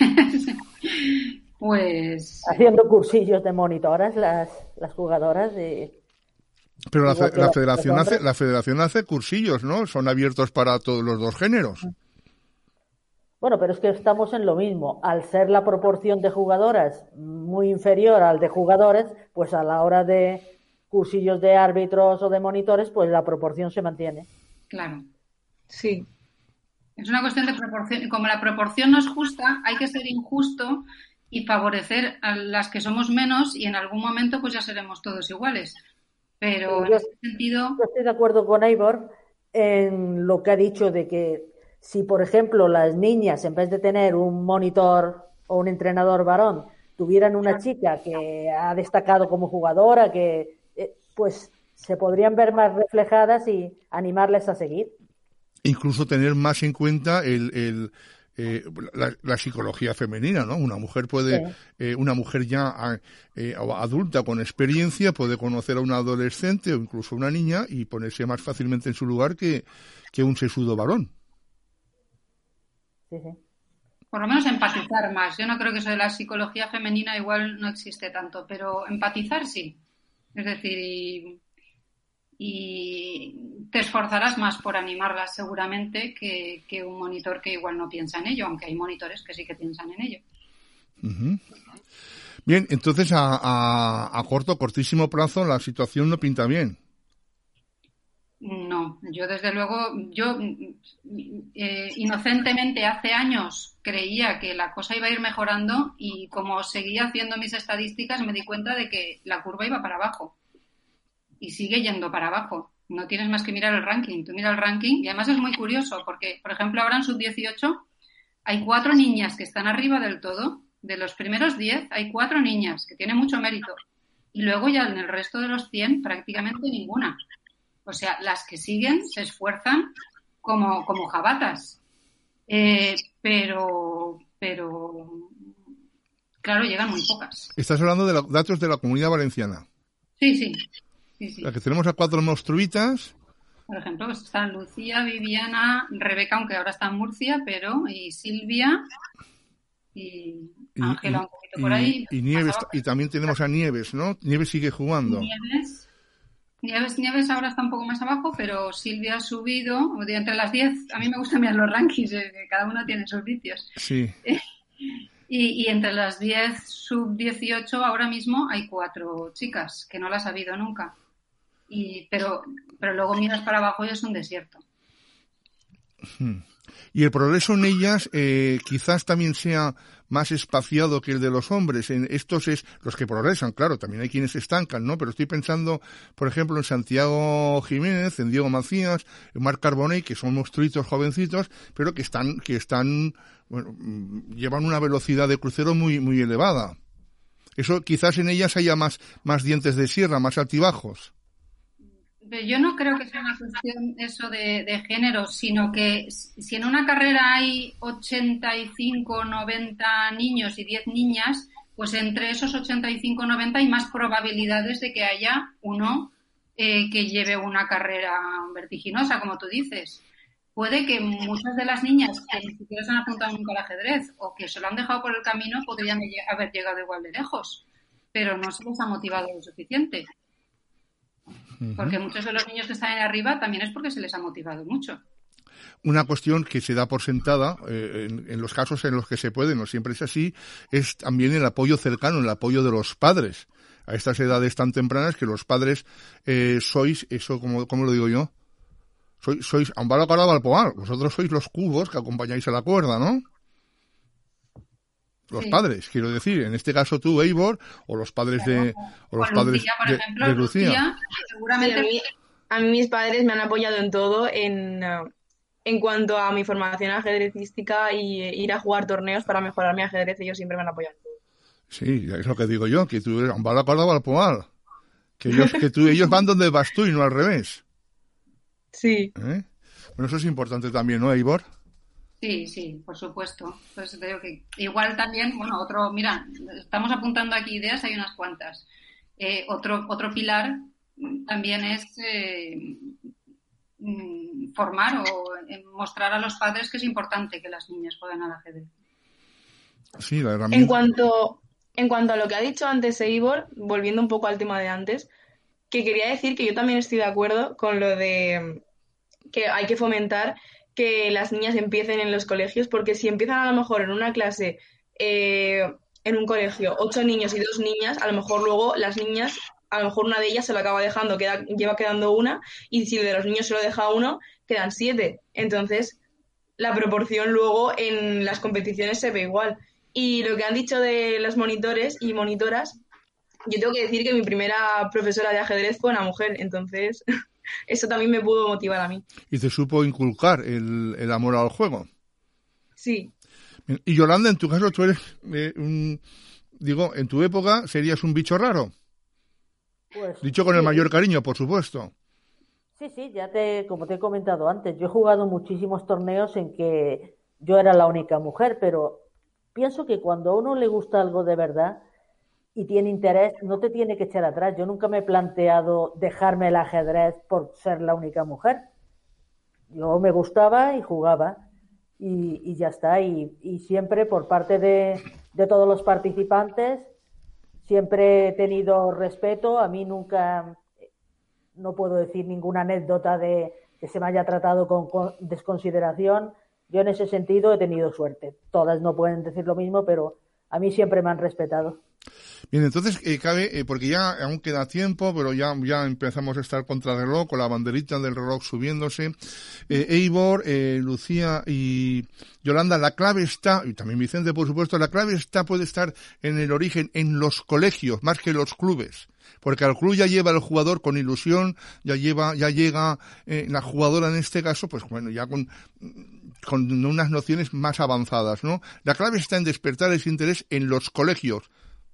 Pues... Haciendo cursillos de monitoras las, las jugadoras de... Pero la, fe, la federación hace la federación hace cursillos, ¿no? Son abiertos para todos los dos géneros. Bueno, pero es que estamos en lo mismo. Al ser la proporción de jugadoras muy inferior al de jugadores, pues a la hora de cursillos de árbitros o de monitores, pues la proporción se mantiene. Claro. Sí. Es una cuestión de proporción. Como la proporción no es justa, hay que ser injusto y favorecer a las que somos menos, y en algún momento pues ya seremos todos iguales. Pero yo, en ese sentido... Yo estoy de acuerdo con Eivor en lo que ha dicho de que si, por ejemplo, las niñas, en vez de tener un monitor o un entrenador varón, tuvieran una chica que ha destacado como jugadora, que eh, pues se podrían ver más reflejadas y animarles a seguir. Incluso tener más en cuenta el, el eh, la, la psicología femenina, ¿no? Una mujer puede, sí. eh, una mujer ya eh, adulta con experiencia puede conocer a una adolescente o incluso una niña y ponerse más fácilmente en su lugar que, que un sesudo varón. Sí, sí. Por lo menos empatizar más. Yo no creo que eso de la psicología femenina igual no existe tanto, pero empatizar sí. Es decir, y, y te esforzarás más por animarlas seguramente que, que un monitor que igual no piensa en ello, aunque hay monitores que sí que piensan en ello. Uh-huh. Bien, entonces a, a, a corto, cortísimo plazo la situación no pinta bien. No, yo desde luego, yo eh, inocentemente hace años creía que la cosa iba a ir mejorando y como seguía haciendo mis estadísticas me di cuenta de que la curva iba para abajo y sigue yendo para abajo. No tienes más que mirar el ranking. Tú mira el ranking y además es muy curioso porque, por ejemplo, ahora en sub dieciocho hay cuatro niñas que están arriba del todo. De los primeros diez hay cuatro niñas que tienen mucho mérito y luego ya en el resto de los cien prácticamente ninguna. O sea, las que siguen se esfuerzan como, como jabatas. Eh, pero, pero, claro, llegan muy pocas. Estás hablando de los datos de la Comunidad Valenciana. Sí, sí. sí, sí. La que tenemos a cuatro monstruitas. Por ejemplo, pues están Lucía, Viviana, Rebeca, aunque ahora está en Murcia, pero, y Silvia, y Ángela un poquito y, por ahí. Y, y Nieves, y también tenemos a Nieves, ¿no? Nieves sigue jugando. Nieves. Nieves, Nieves ahora está un poco más abajo, pero Silvia ha subido, entre las diez, a mí me gusta mirar los rankings, eh, que cada uno tiene sus vicios. Sí. y, y entre las diez sub dieciocho ahora mismo hay cuatro chicas, que no las ha habido nunca. Y, pero, pero luego miras para abajo y es un desierto. Y el progreso en ellas eh, quizás también sea más espaciado que el de los hombres. En estos es los que progresan, claro, también hay quienes se estancan, ¿no? Pero estoy pensando, por ejemplo, en Santiago Jiménez, en Diego Macías, en Marc Carbonell, que son monstruitos jovencitos, pero que están, que están, bueno, llevan una velocidad de crucero muy, muy elevada. Eso quizás en ellas haya más, más dientes de sierra, más altibajos. Yo no creo que sea una cuestión eso de, de género, sino que si en una carrera hay ochenta y cinco, noventa niños y diez niñas, pues entre esos ochenta y cinco, noventa hay más probabilidades de que haya uno eh, que lleve una carrera vertiginosa, como tú dices. Puede que muchas de las niñas que ni siquiera se han apuntado nunca al ajedrez o que se lo han dejado por el camino podrían haber llegado igual de lejos, pero no se les ha motivado lo suficiente. Porque muchos de los niños que están ahí arriba también es porque se les ha motivado mucho. Una cuestión que se da por sentada, eh, en, en los casos en los que se puede, no siempre es así, es también el apoyo cercano, el apoyo de los padres. A estas edades tan tempranas que los padres eh, sois, eso como, ¿cómo lo digo yo? Sois, sois, a un balo carado al poal. Vosotros sois los cubos que acompañáis a la cuerda, ¿no? Los sí. padres, quiero decir, en este caso tú, Eivor, o los padres claro. de o los Lucía, padres por de, ejemplo, de Lucía. Lucía seguramente sí, a, mí, a mí mis padres me han apoyado en todo, en, en cuanto a mi formación ajedrecística y eh, ir a jugar torneos para mejorar mi ajedrez, ellos siempre me han apoyado en todo. Sí, es lo que digo yo, que tú eres un bala acordado al poal. Que ellos, que tú, ellos van donde vas tú y no al revés. Sí. ¿Eh? Bueno, eso es importante también, ¿no, Eivor? Sí, sí, por supuesto. Pues te digo que igual también, bueno, otro, mira, estamos apuntando aquí ideas, hay unas cuantas. Eh, otro, otro pilar también es eh, formar o mostrar a los padres que es importante que las niñas jueguen al ajedrez. Sí, la herramienta. En cuanto, en cuanto a lo que ha dicho antes Eivor, volviendo un poco al tema de antes, que quería decir que yo también estoy de acuerdo con lo de que hay que fomentar que las niñas empiecen en los colegios, porque si empiezan a lo mejor en una clase, eh, en un colegio, ocho niños y dos niñas, a lo mejor luego las niñas, a lo mejor una de ellas se lo acaba dejando, queda, lleva quedando una, y si de los niños se lo deja uno, quedan siete. Entonces, la proporción luego en las competiciones se ve igual. Y lo que han dicho de los monitores y monitoras, yo tengo que decir que mi primera profesora de ajedrez fue una mujer, entonces eso también me pudo motivar a mí. Y te supo inculcar el, el amor al juego. Sí. Y Yolanda, en tu caso, tú eres eh, un, digo, en tu época serías un bicho raro. Pues, Dicho con sí. el mayor cariño, por supuesto. Sí, sí, ya te, como te he comentado antes, yo he jugado muchísimos torneos en que yo era la única mujer, pero pienso que cuando a uno le gusta algo de verdad y tiene interés, no te tiene que echar atrás. Yo nunca me he planteado dejarme el ajedrez por ser la única mujer. Yo me gustaba y jugaba y, y ya está. Y, y siempre por parte de, de todos los participantes, siempre he tenido respeto. A mí nunca... No puedo decir ninguna anécdota de que se me haya tratado con, con desconsideración. Yo en ese sentido he tenido suerte. Todas no pueden decir lo mismo, pero a mí siempre me han respetado. Bien, entonces eh, cabe, eh, porque ya aún queda tiempo, pero ya ya empezamos a estar contra el reloj, con la banderita del reloj subiéndose. Eh, Eivor, eh, Lucía y Yolanda, la clave está, y también Vicente, por supuesto, la clave está, puede estar en el origen, en los colegios, más que en los clubes. Porque al club ya lleva el jugador con ilusión, ya lleva, ya llega eh, la jugadora en este caso, pues bueno, ya con, con unas nociones más avanzadas, ¿no? La clave está en despertar ese interés en los colegios.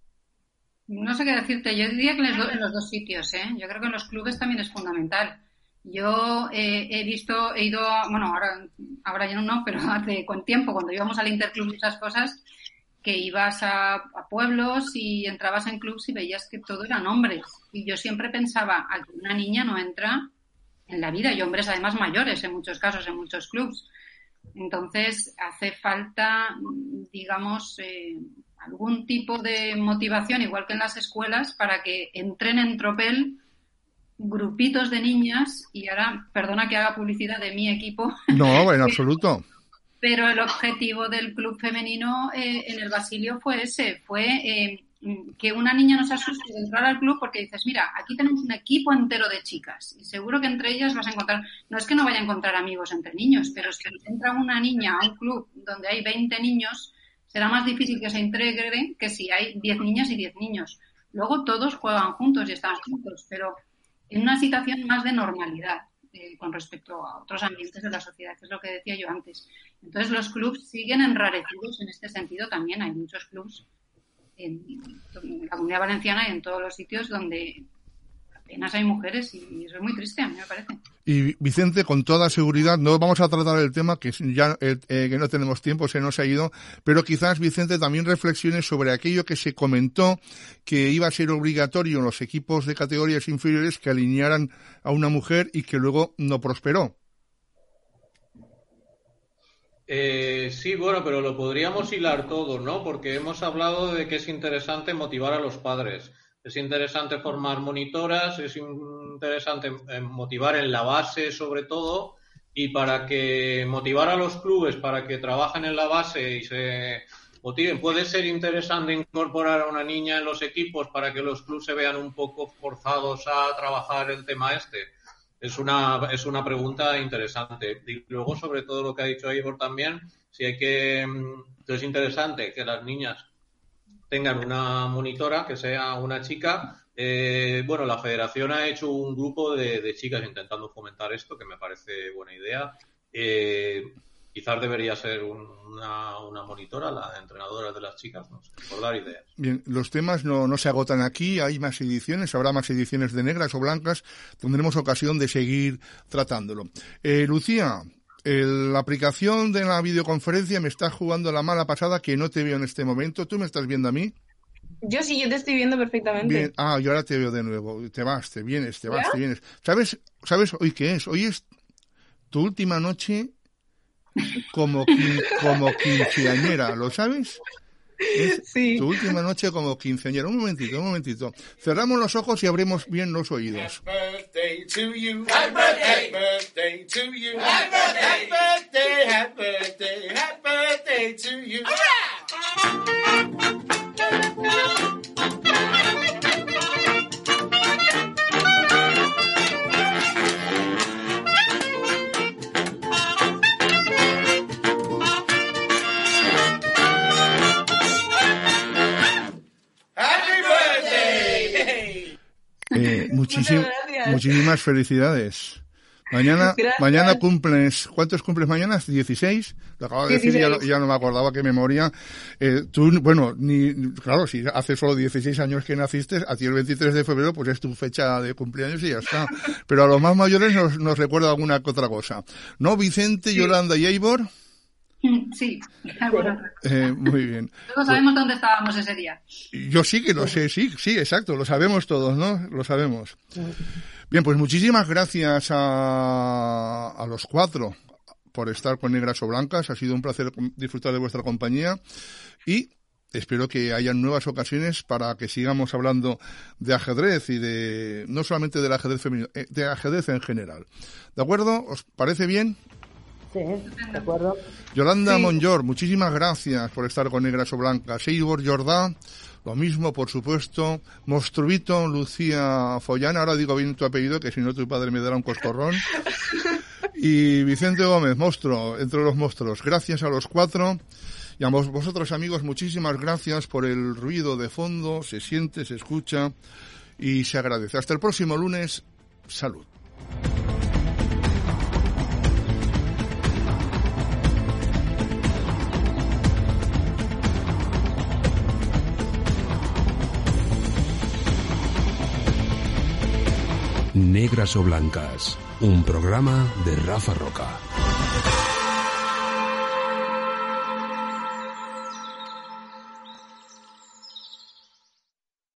No sé qué decirte, yo diría que en los, do- en los dos sitios, ¿eh? Yo creo que en los clubes también es fundamental. Yo eh, he visto, he ido, a- bueno, ahora, ahora ya no, pero hace con tiempo, cuando íbamos al interclub y esas cosas, que ibas a, a pueblos y entrabas en clubs y veías que todo eran hombres. Y yo siempre pensaba, aquí una niña no entra en la vida, y hombres además mayores en muchos casos, en muchos clubs. Entonces hace falta, digamos, eh, algún tipo de motivación, igual que en las escuelas, para que entren en tropel grupitos de niñas, y ahora, perdona que haga publicidad de mi equipo. No, en absoluto. Pero el objetivo del club femenino eh, en el Basilio fue ese, fue eh, que una niña no se asuste de entrar al club porque dices, mira, aquí tenemos un equipo entero de chicas y seguro que entre ellas vas a encontrar, no es que no vaya a encontrar amigos entre niños, pero si entra una niña a un club donde hay veinte niños, será más difícil que se integre que si hay diez niñas y diez niños. Luego todos juegan juntos y están juntos, pero en una situación más de normalidad eh, con respecto a otros ambientes de la sociedad, que es lo que decía yo antes. Entonces los clubs siguen enrarecidos en este sentido también. Hay muchos clubs en, en la Comunidad Valenciana y en todos los sitios donde apenas hay mujeres y eso es muy triste, a mí me parece. Y Vicente, con toda seguridad, no vamos a tratar el tema que ya eh, eh, que no tenemos tiempo, se nos ha ido, pero quizás Vicente también reflexione sobre aquello que se comentó que iba a ser obligatorio en los equipos de categorías inferiores que alinearan a una mujer y que luego no prosperó. Eh, sí, bueno, pero lo podríamos hilar todo, ¿no? Porque hemos hablado de que es interesante motivar a los padres. Es interesante formar monitoras, es interesante motivar en la base sobre todo, y para que motivar a los clubes para que trabajen en la base y se motiven, puede ser interesante incorporar a una niña en los equipos para que los clubes se vean un poco forzados a trabajar el tema este. Es una, es una pregunta interesante. Y luego, sobre todo lo que ha dicho Eivor también, si hay que, es interesante que las niñas tengan una monitora, que sea una chica. Eh, bueno, la federación ha hecho un grupo de, de chicas intentando fomentar esto, que me parece buena idea. Eh, quizás debería ser un, una, una monitora, la entrenadora de las chicas, no sé, por dar ideas. Bien, los temas no, no se agotan aquí, hay más ediciones, habrá más ediciones de negras o blancas, tendremos ocasión de seguir tratándolo. Eh, Lucía, el, la aplicación de la videoconferencia me está jugando la mala pasada que no te veo en este momento. ¿Tú me estás viendo a mí? Yo sí, yo te estoy viendo perfectamente. Bien. Ah, yo ahora te veo de nuevo. Te vas, te vienes, te vas, ¿Ya? te vienes. ¿Sabes, ¿Sabes hoy qué es? Hoy es tu última noche como, qui- como quinceañera, ¿lo sabes? Es Sí. tu última noche como quinceañera. Un momentito, un momentito. Cerramos los ojos y abrimos bien los oídos. Happy birthday to you. Happy birthday. Happy birthday to you. Happy birthday. Happy birthday. Happy birthday to you. Happy birthday. Eh, muchísim- Muchas gracias. muchísimas felicidades. Mañana, Gracias. mañana cumples, ¿cuántos cumples mañana? ¿dieciséis? Lo acabo de decir y ya, no- ya no me acordaba, qué memoria. Eh, tú, bueno, ni, claro, si hace solo dieciséis años que naciste, a ti el veintitrés de febrero, pues es tu fecha de cumpleaños y ya está. Pero a los más mayores nos, nos recuerda alguna que otra cosa. ¿No, Vicente, Yolanda y Eivor? Sí, bueno, Eh, muy bien. todos sabemos dónde estábamos ese día. Yo sí que lo sé, sí, sí, exacto, lo sabemos todos, ¿no? Lo sabemos. Bien, pues muchísimas gracias a, a los cuatro por estar con Negras o Blancas. Ha sido un placer disfrutar de vuestra compañía y espero que hayan nuevas ocasiones para que sigamos hablando de ajedrez y de, no solamente del ajedrez femenino, eh, de ajedrez en general. ¿De acuerdo? ¿Os parece bien? Sí, de acuerdo. Yolanda Sí. Monllor, muchísimas gracias por estar con Negras o Blancas. Eivor Jordá, lo mismo, por supuesto. Monstruito, Lucía Follana, ahora digo bien tu apellido, que si no tu padre me dará un coscorrón. Y Vicente Gómez, monstruo, entre los monstruos. Gracias a los cuatro. Y a vos- vosotros, amigos, muchísimas gracias por el ruido de fondo. Se siente, se escucha y se agradece. Hasta el próximo lunes. Salud. Negras o Blancas, un programa de Rafa Roca.